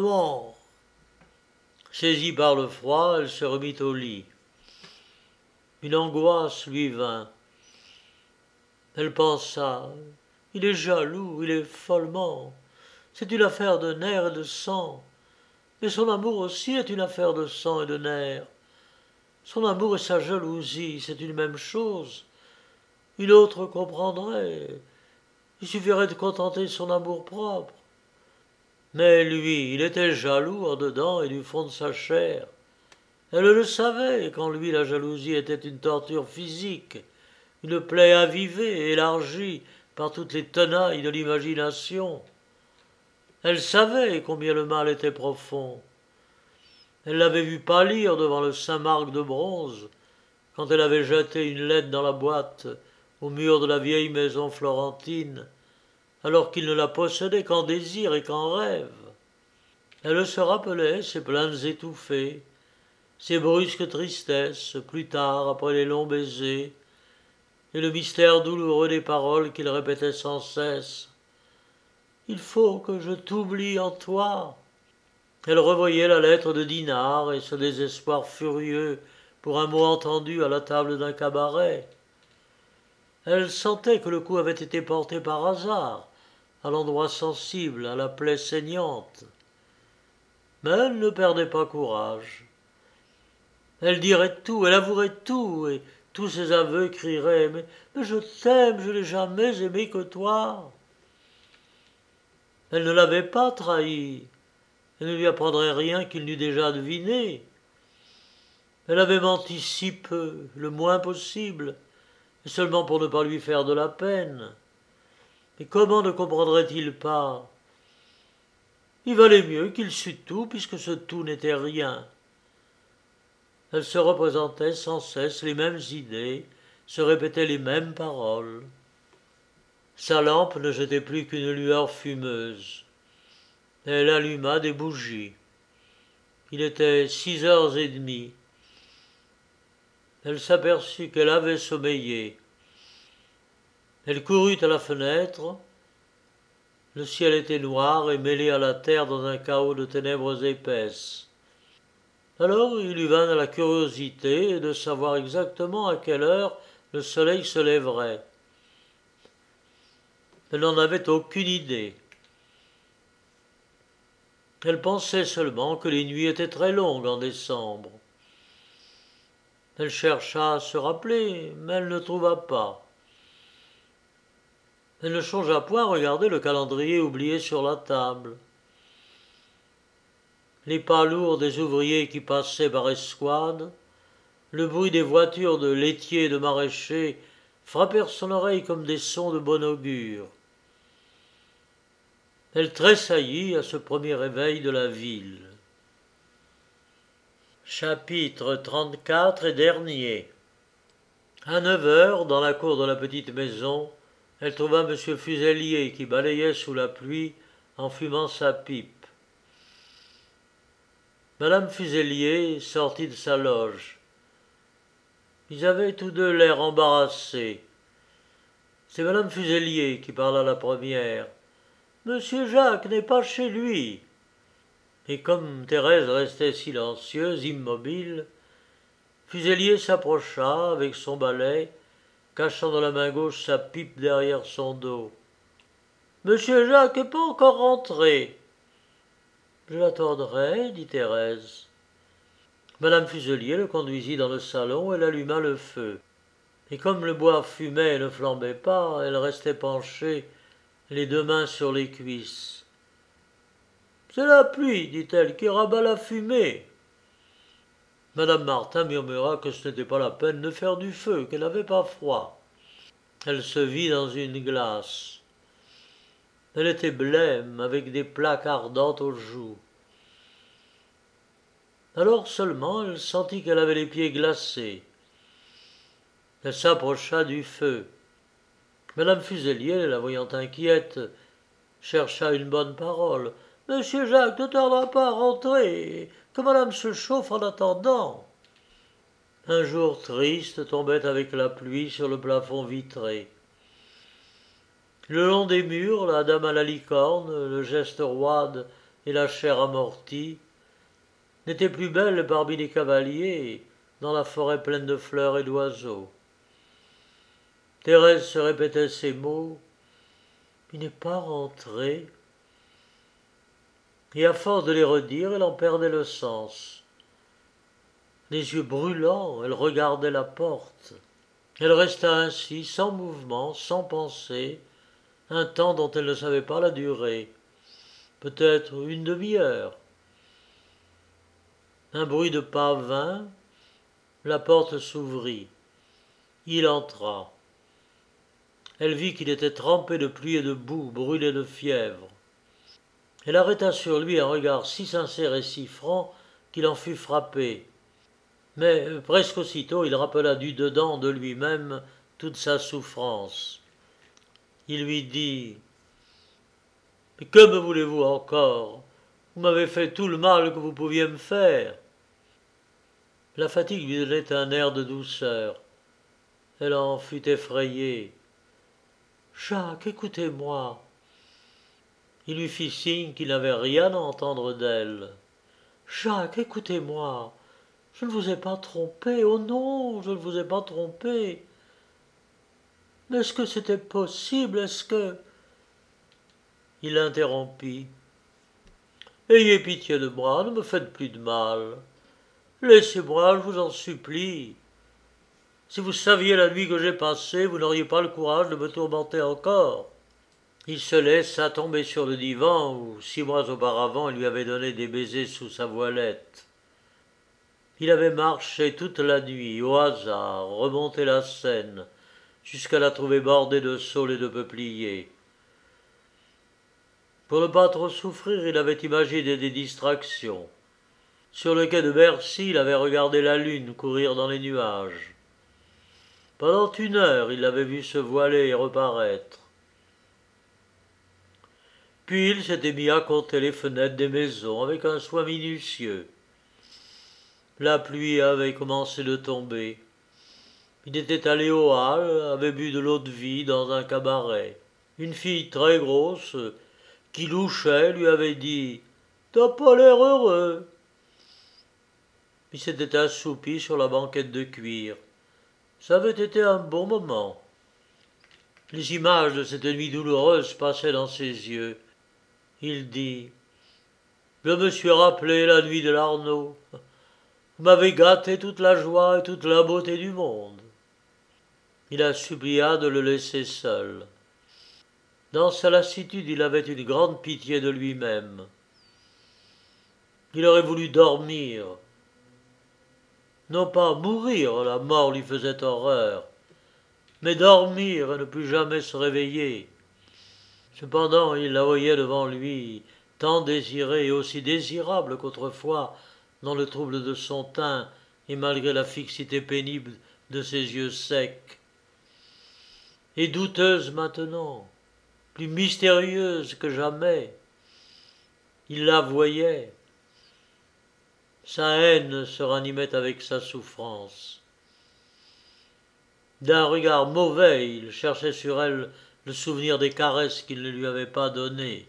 Saisie par le froid, elle se remit au lit. Une angoisse lui vint. Elle pensa, il est jaloux, il est follement. C'est une affaire de nerfs et de sang. Mais son amour aussi est une affaire de sang et de nerfs. Son amour et sa jalousie, c'est une même chose. Une autre comprendrait. Il suffirait de contenter son amour-propre. Mais lui, il était jaloux en dedans et du fond de sa chair. Elle le savait, qu'en lui la jalousie était une torture physique, une plaie avivée, élargie par toutes les tenailles de l'imagination. Elle savait combien le mal était profond. Elle l'avait vu pâlir devant le Saint-Marc de bronze, quand elle avait jeté une lettre dans la boîte au mur de la vieille maison florentine, alors qu'il ne la possédait qu'en désir et qu'en rêve. Elle se rappelait ses plaintes étouffées, ses brusques tristesses, plus tard, après les longs baisers, et le mystère douloureux des paroles qu'il répétait sans cesse. « Il faut que je t'oublie en toi !» Elle revoyait la lettre de Dinard et ce désespoir furieux pour un mot entendu à la table d'un cabaret. Elle sentait que le coup avait été porté par hasard, à l'endroit sensible, à la plaie saignante. Mais elle ne perdait pas courage. Elle dirait tout, elle avouerait tout, et tous ses aveux crieraient « Mais je t'aime, je n'ai jamais aimé que toi !» Elle ne l'avait pas trahi, elle ne lui apprendrait rien qu'il n'eût déjà deviné. Elle avait menti si peu, le moins possible, et seulement pour ne pas lui faire de la peine. Mais comment ne comprendrait-il pas? Il valait mieux qu'il sût tout, puisque ce tout n'était rien. Elle se représentait sans cesse les mêmes idées, se répétait les mêmes paroles. Sa lampe ne jetait plus qu'une lueur fumeuse. Elle alluma des bougies. Il était 6h30. Elle s'aperçut qu'elle avait sommeillé. Elle courut à la fenêtre. Le ciel était noir et mêlé à la terre dans un chaos de ténèbres épaisses. Alors il lui vint la curiosité de savoir exactement à quelle heure le soleil se lèverait. Elle n'en avait aucune idée. Elle pensait seulement que les nuits étaient très longues en décembre. Elle chercha à se rappeler, mais elle ne trouva pas. Elle ne songea point à regarder le calendrier oublié sur la table. Les pas lourds des ouvriers qui passaient par escouade, le bruit des voitures de laitiers et de maraîchers frappèrent son oreille comme des sons de bon augure. Elle tressaillit à ce premier réveil de la ville. Chapitre 34 et dernier. À 9h, dans la cour de la petite maison, elle trouva M. Fuselier qui balayait sous la pluie en fumant sa pipe. Madame Fuselier sortit de sa loge. Ils avaient tous deux l'air embarrassés. C'est Madame Fuselier qui parla la première. « Monsieur Jacques n'est pas chez lui. » Et comme Thérèse restait silencieuse, immobile, Fuselier s'approcha avec son balai, cachant dans la main gauche sa pipe derrière son dos. « Monsieur Jacques n'est pas encore rentré. »« Je l'attendrai, dit Thérèse. » Madame Fuselier le conduisit dans le salon et elle alluma le feu. Et comme le bois fumait et ne flambait pas, elle restait penchée, les deux mains sur les cuisses. « C'est la pluie, dit-elle, qui rabat la fumée. » Madame Martin murmura que ce n'était pas la peine de faire du feu, qu'elle n'avait pas froid. Elle se vit dans une glace. Elle était blême, avec des plaques ardentes aux joues. Alors seulement elle sentit qu'elle avait les pieds glacés. Elle s'approcha du feu. Madame Fuselier, la voyant inquiète, chercha une bonne parole. « Monsieur Jacques ne tardera pas à rentrer, que madame se chauffe en attendant. » Un jour triste tombait avec la pluie sur le plafond vitré. Le long des murs, la dame à la licorne, le geste roide et la chair amortie, n'étaient plus belles parmi les cavaliers dans la forêt pleine de fleurs et d'oiseaux. Thérèse se répétait ces mots. « Il n'est pas rentré. » Et à force de les redire, elle en perdait le sens. Les yeux brûlants, elle regardait la porte. Elle resta ainsi, sans mouvement, sans pensée, un temps dont elle ne savait pas la durée. Peut-être une demi-heure. Un bruit de pas vint, la porte s'ouvrit. Il entra. Elle vit qu'il était trempé de pluie et de boue, brûlé de fièvre. Elle arrêta sur lui un regard si sincère et si franc qu'il en fut frappé. Mais presque aussitôt il rappela du dedans de lui-même toute sa souffrance. Il lui dit « Mais que me voulez-vous encore? Vous m'avez fait tout le mal que vous pouviez me faire. » La fatigue lui donnait un air de douceur. Elle en fut effrayée. « Jacques, écoutez-moi. » Il lui fit signe qu'il n'avait rien à entendre d'elle. « Jacques, écoutez-moi. Je ne vous ai pas trompé. Oh non, je ne vous ai pas trompé. Mais est-ce que c'était possible? Est-ce que... » Il l'interrompit. « Ayez pitié de moi, ne me faites plus de mal. Laissez-moi, je vous en supplie. Si vous saviez la nuit que j'ai passée, vous n'auriez pas le courage de me tourmenter encore. » Il se laissa tomber sur le divan où, 6 mois auparavant, il lui avait donné des baisers sous sa voilette. Il avait marché toute la nuit, au hasard, remonté la Seine, jusqu'à la trouver bordée de saules et de peupliers. Pour ne pas trop souffrir, il avait imaginé des distractions. Sur le quai de Bercy, il avait regardé la lune courir dans les nuages. Pendant 1 heure, il l'avait vue se voiler et reparaître. Puis il s'était mis à compter les fenêtres des maisons avec un soin minutieux. La pluie avait commencé de tomber. Il était allé aux Halles, avait bu de l'eau-de-vie dans un cabaret. Une fille très grosse, qui louchait, lui avait dit « T'as pas l'air heureux !» Il s'était assoupi sur la banquette de cuir. Ça avait été un bon moment. Les images de cette nuit douloureuse passaient dans ses yeux. Il dit « Je me suis rappelé la nuit de l'Arnaud. Vous m'avez gâté toute la joie et toute la beauté du monde. » Il la supplia de le laisser seul. Dans sa lassitude, il avait une grande pitié de lui-même. Il aurait voulu dormir. Non pas mourir, la mort lui faisait horreur, mais dormir et ne plus jamais se réveiller. Cependant, il la voyait devant lui, tant désirée et aussi désirable qu'autrefois, dans le trouble de son teint et malgré la fixité pénible de ses yeux secs. Et douteuse maintenant, plus mystérieuse que jamais. Il la voyait. Sa haine se ranimait avec sa souffrance. D'un regard mauvais, il cherchait sur elle le souvenir des caresses qu'il ne lui avait pas données.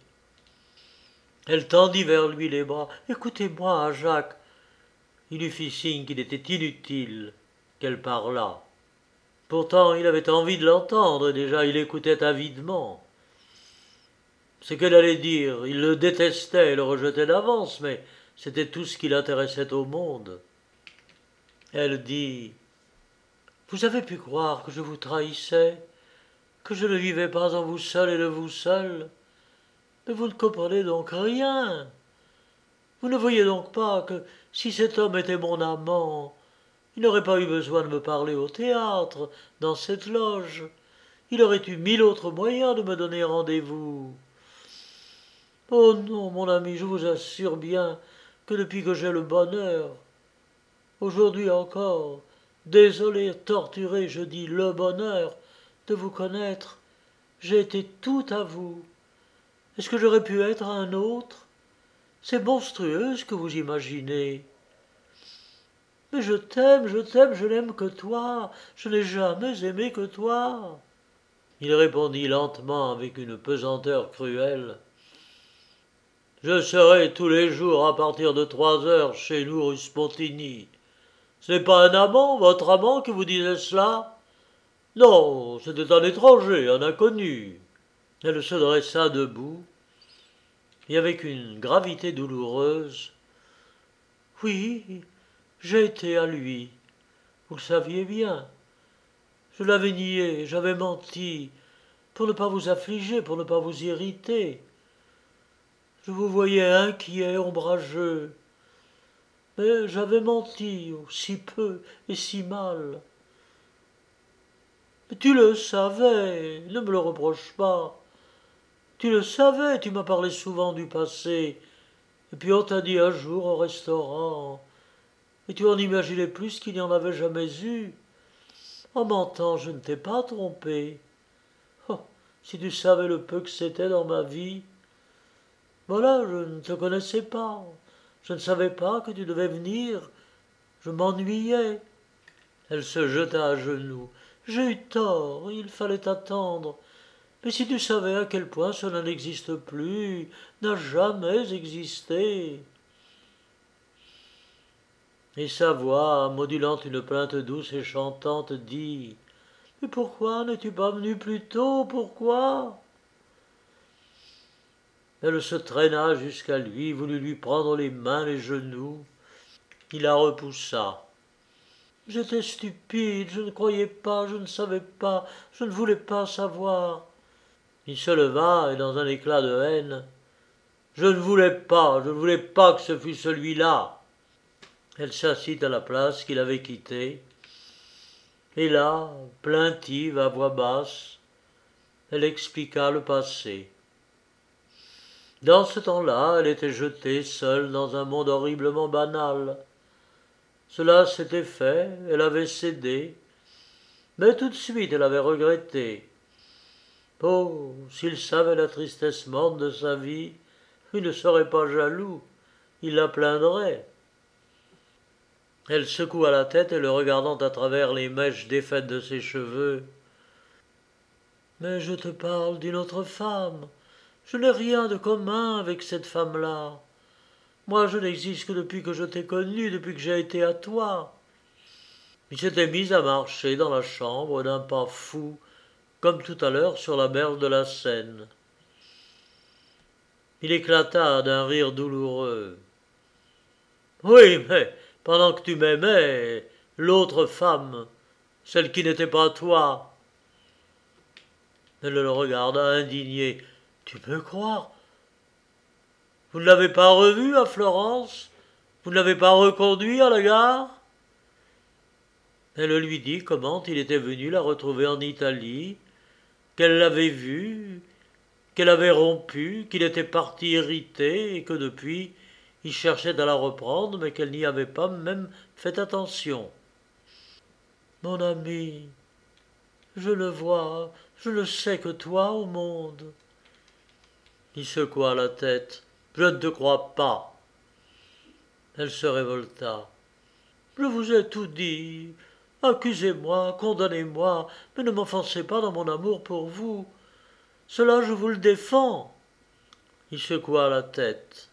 Elle tendit vers lui les bras. « Écoutez-moi, Jacques. » Il lui fit signe qu'il était inutile qu'elle parlât. Pourtant, il avait envie de l'entendre, et déjà il écoutait avidement. Ce qu'elle allait dire, il le détestait et le rejetait d'avance, mais c'était tout ce qui l'intéressait au monde. Elle dit « Vous avez pu croire que je vous trahissais, que je ne vivais pas en vous seul et de vous seul. Mais vous ne comprenez donc rien. Vous ne voyez donc pas que si cet homme était mon amant, il n'aurait pas eu besoin de me parler au théâtre, dans cette loge. Il aurait eu 1000 autres moyens de me donner rendez-vous. Oh non, mon ami, je vous assure bien que depuis que j'ai le bonheur, aujourd'hui encore, désolé, torturé, je dis le bonheur, de vous connaître, j'ai été tout à vous. Est-ce que j'aurais pu être un autre? C'est monstrueux ce que vous imaginez. Mais je t'aime, je n'aime que toi, je n'ai jamais aimé que toi. » Il répondit lentement avec une pesanteur cruelle. « Je serai tous les jours à partir de 3 heures chez nous rue Spontini. Ce n'est pas un amant, votre amant, qui vous disait cela? Non, c'était un étranger, un inconnu. » Elle se dressa debout, et avec une gravité douloureuse. « Oui, j'ai été à lui, vous le saviez bien. Je l'avais nié, j'avais menti, pour ne pas vous affliger, pour ne pas vous irriter. Je vous voyais inquiet, ombrageux, mais j'avais menti, si peu et si mal. Tu le savais, ne me le reproche pas. Tu le savais, tu m'as parlé souvent du passé. Et puis on t'a dit un jour au restaurant, et tu en imaginais plus qu'il n'y en avait jamais eu. En mentant, je ne t'ai pas trompé. Oh, si tu savais le peu que c'était dans ma vie. Voilà, je ne te connaissais pas. Je ne savais pas que tu devais venir. Je m'ennuyais. Elle se jeta à genoux. J'ai eu tort, il fallait attendre. Mais si tu savais à quel point cela n'existe plus, n'a jamais existé. Et sa voix, modulant une plainte douce et chantante, dit « Mais pourquoi n'es-tu pas venu plus tôt? Pourquoi ?» Elle se traîna jusqu'à lui, voulut lui prendre les mains, les genoux. Il la repoussa. « J'étais stupide, je ne croyais pas, je ne savais pas, je ne voulais pas savoir. » Il se leva et dans un éclat de haine « Je ne voulais pas que ce fût celui-là. » Elle s'assit à la place qu'il avait quittée. Et là, plaintive à voix basse, elle expliqua le passé. Dans ce temps-là, elle était jetée seule dans un monde horriblement banal. Cela s'était fait, elle avait cédé, mais tout de suite elle avait regretté. Oh, s'il savait la tristesse morne de sa vie, il ne serait pas jaloux, il la plaindrait. Elle secoua la tête et le regardant à travers les mèches défaites de ses cheveux. « Mais je te parle d'une autre femme. Je n'ai rien de commun avec cette femme-là. Moi, je n'existe que depuis que je t'ai connue, depuis que j'ai été à toi. » Il s'était mis à marcher dans la chambre d'un pas fou, comme tout à l'heure sur la berge de la Seine. Il éclata d'un rire douloureux. « Oui, mais pendant que tu m'aimais, l'autre femme, celle qui n'était pas toi. » Elle le regarda indignée. « Tu peux croire? Vous ne l'avez pas revue à Florence? Vous ne l'avez pas reconduit à la gare ?» Elle lui dit comment il était venu la retrouver en Italie, qu'elle l'avait vue, qu'elle avait rompu, qu'il était parti irrité et que depuis il cherchait à la reprendre mais qu'elle n'y avait pas même fait attention. « Mon ami, je le vois, je ne sais que toi au monde. » Il secoua la tête. « Je ne te crois pas. » Elle se révolta. « Je vous ai tout dit. Accusez-moi, condamnez-moi, mais ne m'offensez pas dans mon amour pour vous. Cela, je vous le défends. » Il secoua la tête.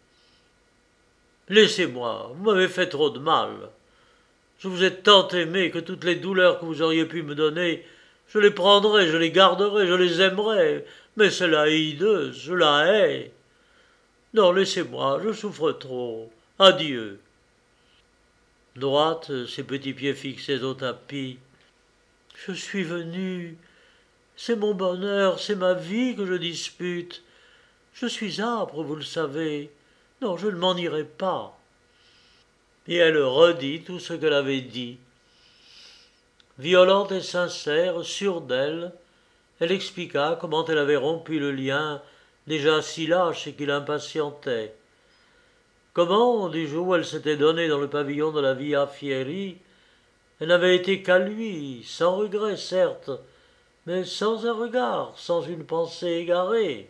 « Laissez-moi, vous m'avez fait trop de mal. Je vous ai tant aimé que toutes les douleurs que vous auriez pu me donner, je les prendrai, je les garderai, je les aimerai, mais celle-là est hideuse, je la hais. Non, laissez-moi, je souffre trop. Adieu. » Droite, ses petits pieds fixés au tapis. « Je suis venue. C'est mon bonheur, c'est ma vie que je dispute. Je suis âpre, vous le savez. Non, je ne m'en irai pas. » Et elle redit tout ce qu'elle avait dit. Violente et sincère, sûre d'elle, elle expliqua comment elle avait rompu le lien déjà si lâche et qui l'impatientait. Comment, du jour où elle s'était donnée dans le pavillon de la Via Fieri, elle n'avait été qu'à lui, sans regret certes, mais sans un regard, sans une pensée égarée.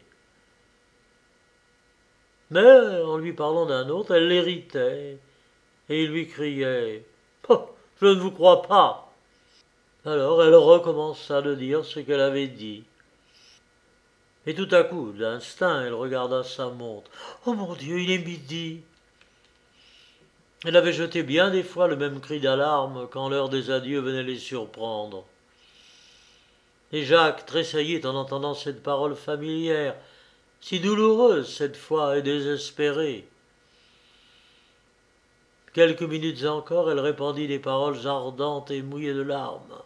Mais, en lui parlant d'un autre, elle l'irritait, et il lui criait « Oh, je ne vous crois pas !» Alors elle recommença de dire ce qu'elle avait dit. Et tout à coup, d'instinct, elle regarda sa montre. « Oh mon Dieu, il est midi !» Elle avait jeté bien des fois le même cri d'alarme quand l'heure des adieux venait les surprendre. Et Jacques tressaillit en entendant cette parole familière, si douloureuse cette fois et désespérée. Quelques minutes encore, elle répandit des paroles ardentes et mouillées de larmes.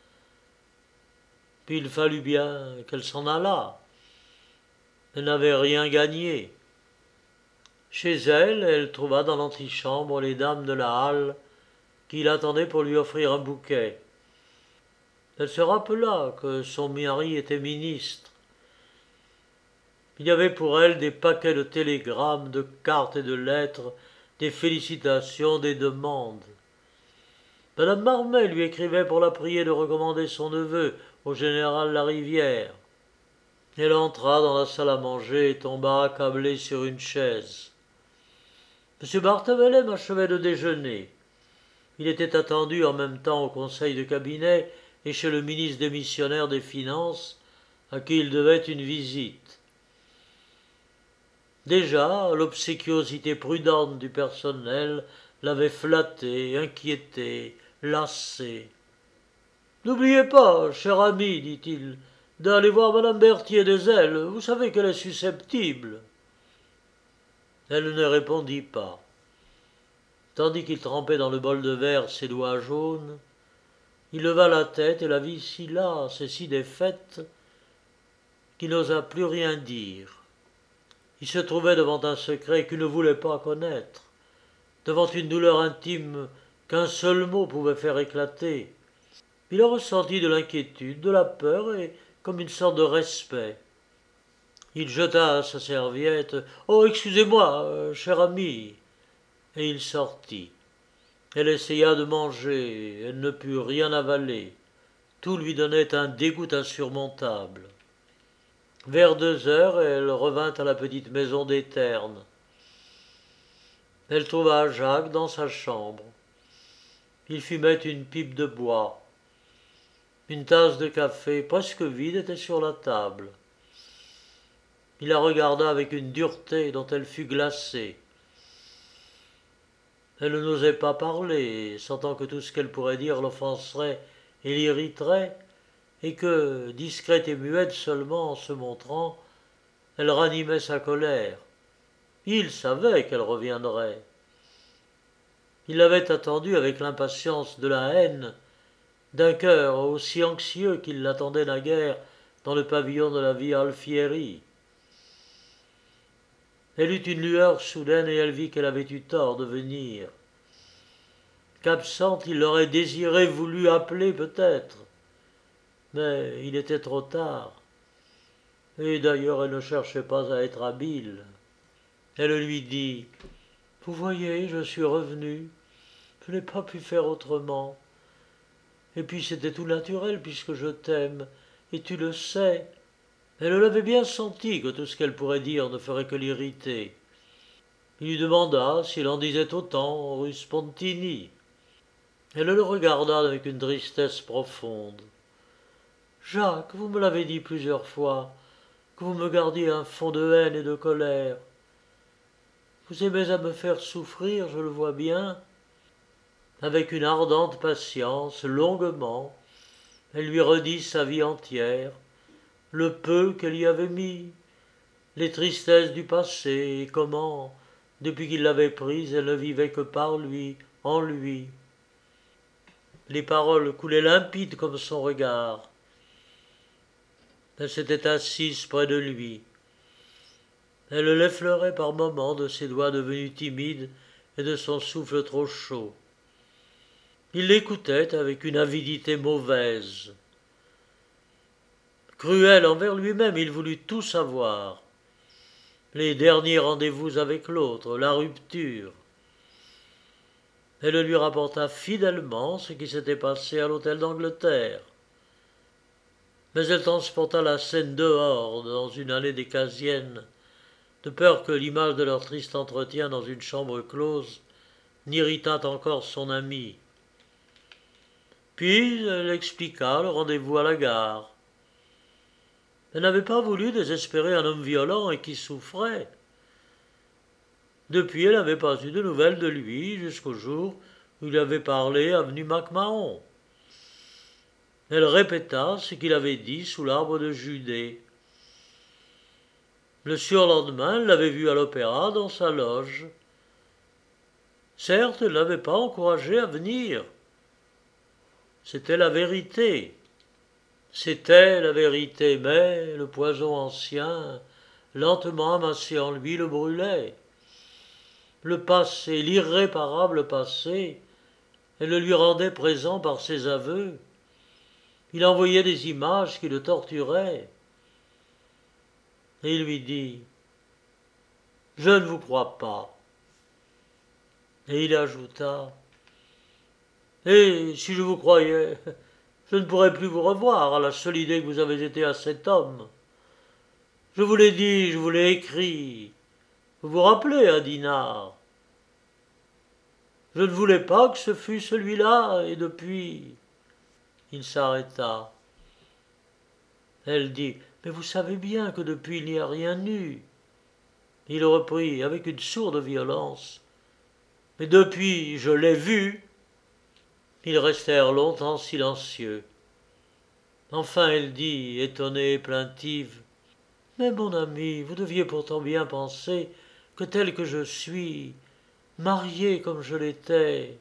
Puis il fallut bien qu'elle s'en allât. Elle n'avait rien gagné. Chez elle, elle trouva dans l'antichambre les dames de la halle qui l'attendaient pour lui offrir un bouquet. Elle se rappela que son mari était ministre. Il y avait pour elle des paquets de télégrammes, de cartes et de lettres, des félicitations, des demandes. Madame Marmé lui écrivait pour la prier de recommander son neveu au général Larivière. Elle entra dans la salle à manger et tomba accablée sur une chaise. M. Barthelem achevait de déjeuner. Il était attendu en même temps au conseil de cabinet et chez le ministre démissionnaire des Finances, à qui il devait une visite. Déjà, l'obséquiosité prudente du personnel l'avait flatté, inquiété, lassé. « N'oubliez pas, cher ami, dit-il, d'aller voir madame Berthier des Ailes, vous savez qu'elle est susceptible. » Elle ne répondit pas. Tandis qu'il trempait dans le bol de verre ses doigts jaunes, il leva la tête et la vit si lasse et si défaite qu'il n'osa plus rien dire. Il se trouvait devant un secret qu'il ne voulait pas connaître, devant une douleur intime qu'un seul mot pouvait faire éclater. Il ressentit de l'inquiétude, de la peur et comme une sorte de respect. Il jeta sa serviette. « Oh, excusez-moi, cher ami !» Et il sortit. Elle essaya de manger, elle ne put rien avaler. Tout lui donnait un dégoût insurmontable. Vers 2 heures, elle revint à la petite maison des Ternes. Elle trouva Jacques dans sa chambre. Il fumait une pipe de bois. Une tasse de café presque vide était sur la table. Il la regarda avec une dureté dont elle fut glacée. Elle n'osait pas parler, sentant que tout ce qu'elle pourrait dire l'offenserait et l'irriterait, et que, discrète et muette seulement en se montrant, elle ranimait sa colère. Il savait qu'elle reviendrait. Il l'avait attendue avec l'impatience de la haine, d'un cœur aussi anxieux qu'il l'attendait naguère dans le pavillon de la Via Alfieri. Elle eut une lueur soudaine et elle vit qu'elle avait eu tort de venir. Qu'absente, il l'aurait désiré, voulu appeler peut-être. Mais il était trop tard. Et d'ailleurs, elle ne cherchait pas à être habile. Elle lui dit « Vous voyez, je suis revenue. Je n'ai pas pu faire autrement. Et puis c'était tout naturel puisque je t'aime, et tu le sais. » Elle l'avait bien senti que tout ce qu'elle pourrait dire ne ferait que l'irriter. Il lui demanda s'il en disait autant rue Spontini. Elle le regarda avec une tristesse profonde. « Jacques, vous me l'avez dit plusieurs fois, que vous me gardiez un fond de haine et de colère. Vous aimez à me faire souffrir, je le vois bien. » Avec une ardente patience, longuement, elle lui redit sa vie entière, le peu qu'elle y avait mis, les tristesses du passé, et comment, depuis qu'il l'avait prise, elle ne vivait que par lui, en lui. Les paroles coulaient limpides comme son regard. Elle s'était assise près de lui. Elle l'effleurait par moments de ses doigts devenus timides et de son souffle trop chaud. Il l'écoutait avec une avidité mauvaise. Cruel envers lui-même, il voulut tout savoir. Les derniers rendez-vous avec l'autre, la rupture. Elle lui rapporta fidèlement ce qui s'était passé à l'hôtel d'Angleterre. Mais elle transporta la scène dehors, dans une allée des Casiennes, de peur que l'image de leur triste entretien dans une chambre close n'irritât encore son ami. Puis elle expliqua le rendez-vous à la gare. Elle n'avait pas voulu désespérer un homme violent et qui souffrait. Depuis, elle n'avait pas eu de nouvelles de lui jusqu'au jour où il avait parlé avenue MacMahon. Elle répéta ce qu'il avait dit sous l'arbre de Judée. Le surlendemain, elle l'avait vu à l'opéra dans sa loge. Certes, elle ne l'avait pas encouragé à venir. C'était la vérité. C'était la vérité, mais le poison ancien, lentement amassé en lui, le brûlait. Le passé, l'irréparable passé, elle le lui rendait présent par ses aveux. Il envoyait des images qui le torturaient. Et il lui dit « Je ne vous crois pas ». Et il ajouta « Et si je vous croyais, je ne pourrais plus vous revoir à la seule idée que vous avez été à cet homme. Je vous l'ai dit, je vous l'ai écrit. Vous vous rappelez, à Dinard? Je ne voulais pas que ce fût celui-là, et depuis... » Il s'arrêta. Elle dit « Mais vous savez bien que depuis il n'y a rien eu. » Il reprit avec une sourde violence « Mais depuis je l'ai vu. » Ils restèrent longtemps silencieux. Enfin elle dit, étonnée et plaintive « Mais mon ami, vous deviez pourtant bien penser que tel que je suis, marié comme je l'étais,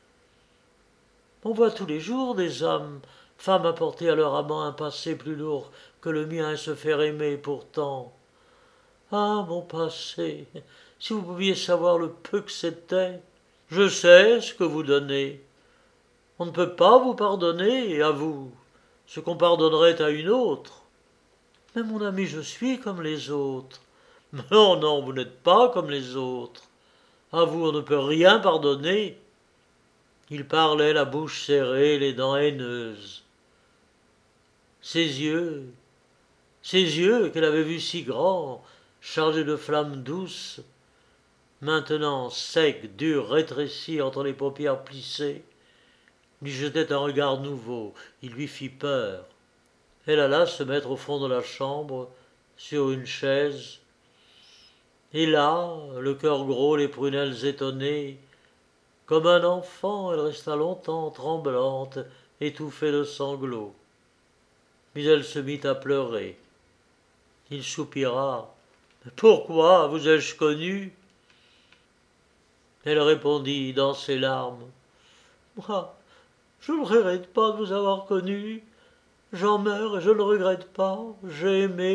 on voit tous les jours des femmes apporter à leur amant un passé plus lourd que le mien et se faire aimer pourtant. Ah, mon passé, si vous pouviez savoir le peu que c'était. Je sais ce que vous donnez. On ne peut pas vous pardonner, à vous, ce qu'on pardonnerait à une autre. Mais mon ami, je suis comme les autres. Non, non, vous n'êtes pas comme les autres. À vous, on ne peut rien pardonner. » Il parlait la bouche serrée, les dents haineuses. Ses yeux qu'elle avait vus si grands, chargés de flammes douces, maintenant secs, durs, rétrécis entre les paupières plissées, lui jetaient un regard nouveau. Il lui fit peur. Elle alla se mettre au fond de la chambre, sur une chaise, et là, le cœur gros, les prunelles étonnées, comme un enfant, elle resta longtemps tremblante, étouffée de sanglots. Puis elle se mit à pleurer. Il soupira. « Pourquoi vous ai-je connu ?» Elle répondit dans ses larmes. « Moi, je ne regrette pas de vous avoir connu. J'en meurs et je ne le regrette pas. J'ai aimé. »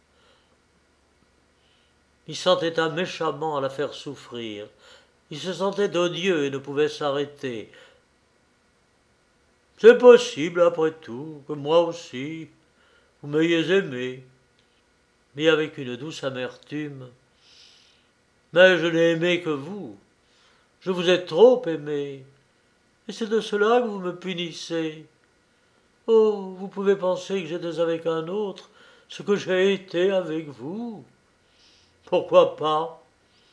Il s'entêta méchamment à la faire souffrir. Il se sentait odieux et ne pouvait s'arrêter. « C'est possible, après tout, que moi aussi, vous m'ayez aimé. » Mais avec une douce amertume. « Mais je n'ai aimé que vous. Je vous ai trop aimé. Et c'est de cela que vous me punissez. Oh, vous pouvez penser que j'étais avec un autre, ce que j'ai été avec vous. Pourquoi pas ?»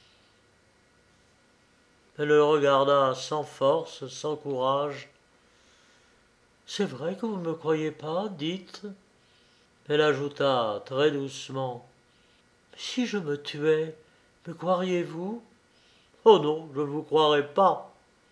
Elle le regarda sans force, sans courage. « C'est vrai que vous ne me croyez pas, dites. » Elle ajouta très doucement. « Si je me tuais, me croiriez-vous ? » ?»« Oh non, je ne vous croirais pas. »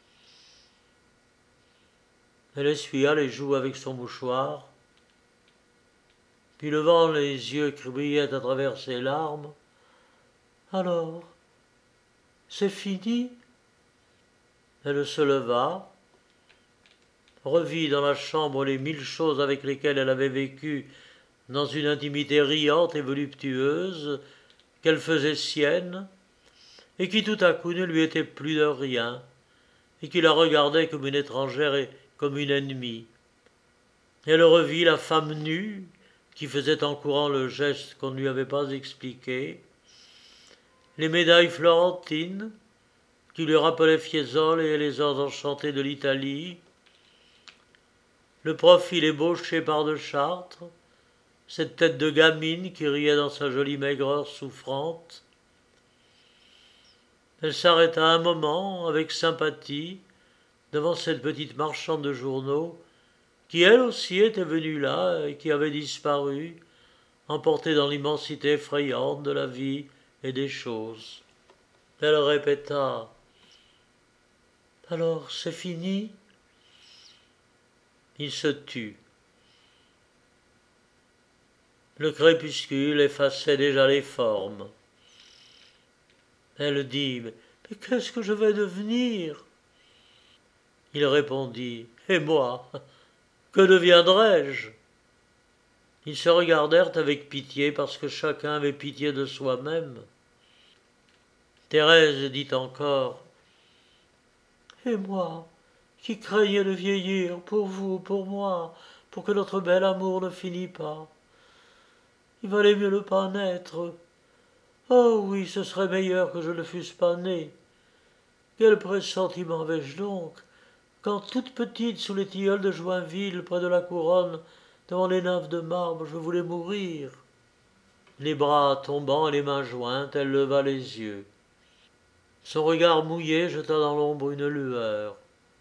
Elle essuya les joues avec son mouchoir, puis levant les yeux qui brillaient à travers ses larmes. « Alors, c'est fini ?» Elle se leva, revit dans la chambre les 1000 choses avec lesquelles elle avait vécu dans une intimité riante et voluptueuse, qu'elle faisait sienne, et qui tout à coup ne lui étaient plus de rien, et qui la regardaient comme une étrangère et comme une ennemie. Elle revit la femme nue, qui faisait en courant le geste qu'on ne lui avait pas expliqué, les médailles florentines, qui lui rappelaient Fiesole et les heures enchantées de l'Italie, le profil ébauché par de Chartres, cette tête de gamine qui riait dans sa jolie maigreur souffrante. Elle s'arrêta un moment, avec sympathie, devant cette petite marchande de journaux, qui elle aussi était venue là et qui avait disparu, emportée dans l'immensité effrayante de la vie et des choses. Elle répéta « Alors c'est fini ?» Il se tut. Le crépuscule effaçait déjà les formes. Elle dit « Mais qu'est-ce que je vais devenir ?» Il répondit « Et moi, que deviendrai-je » Ils se regardèrent avec pitié parce que chacun avait pitié de soi-même. Thérèse dit encore « Et moi, qui craignais de vieillir pour vous, pour moi, pour que notre bel amour ne finît pas. Il valait mieux ne pas naître. Oh oui, ce serait meilleur que je ne fusse pas né. Quel pressentiment avais-je donc, quand toute petite sous les tilleuls de Joinville, près de la couronne, devant les nymphes de marbre, je voulais mourir. Les bras tombant et les mains jointes, elle leva les yeux. Son regard mouillé jeta dans l'ombre une lueur.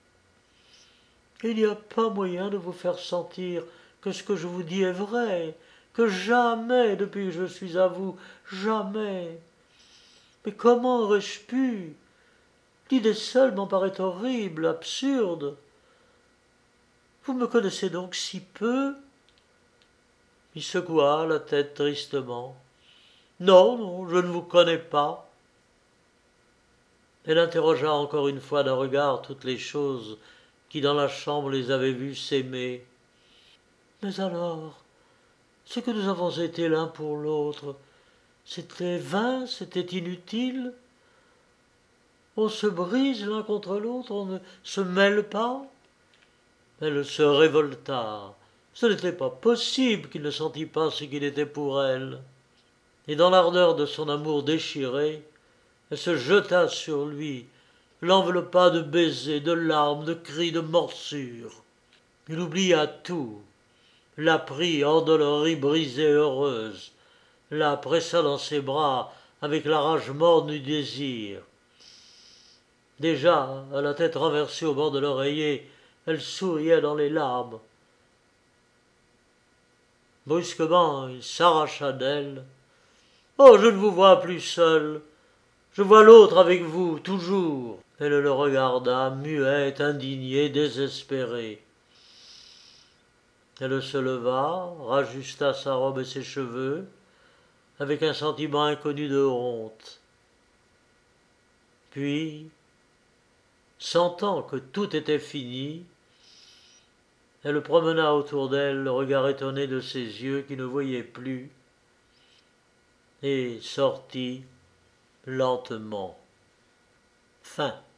Il n'y a pas moyen de vous faire sentir que ce que je vous dis est vrai, que jamais, depuis que je suis à vous, jamais. Mais comment aurais-je pu? L'idée seule m'en paraît horrible, absurde. Vous me connaissez donc si peu? Il secoua la tête tristement. Non, non, je ne vous connais pas. Elle interrogea encore une fois d'un regard toutes les choses qui dans la chambre les avaient vus s'aimer. Mais alors, ce que nous avons été l'un pour l'autre, c'était vain, c'était inutile. On se brise l'un contre l'autre, on ne se mêle pas. Elle se révolta. Ce n'était pas possible qu'il ne sentît pas ce qu'il était pour elle. Et dans l'ardeur de son amour déchiré, elle se jeta sur lui, l'enveloppa de baisers, de larmes, de cris, de morsures. Il oublia tout, la prit endolorie, brisée, heureuse, la pressa dans ses bras avec la rage morne du désir. Déjà, à la tête renversée au bord de l'oreiller, elle souriait dans les larmes. Brusquement, il s'arracha d'elle. Oh, je ne vous vois plus seul. Je vois l'autre avec vous, toujours. Elle le regarda, muette, indignée, désespérée. Elle se leva, rajusta sa robe et ses cheveux, avec un sentiment inconnu de honte. Puis, sentant que tout était fini, elle promena autour d'elle le regard étonné de ses yeux qui ne voyaient plus, et sortit lentement. Fin.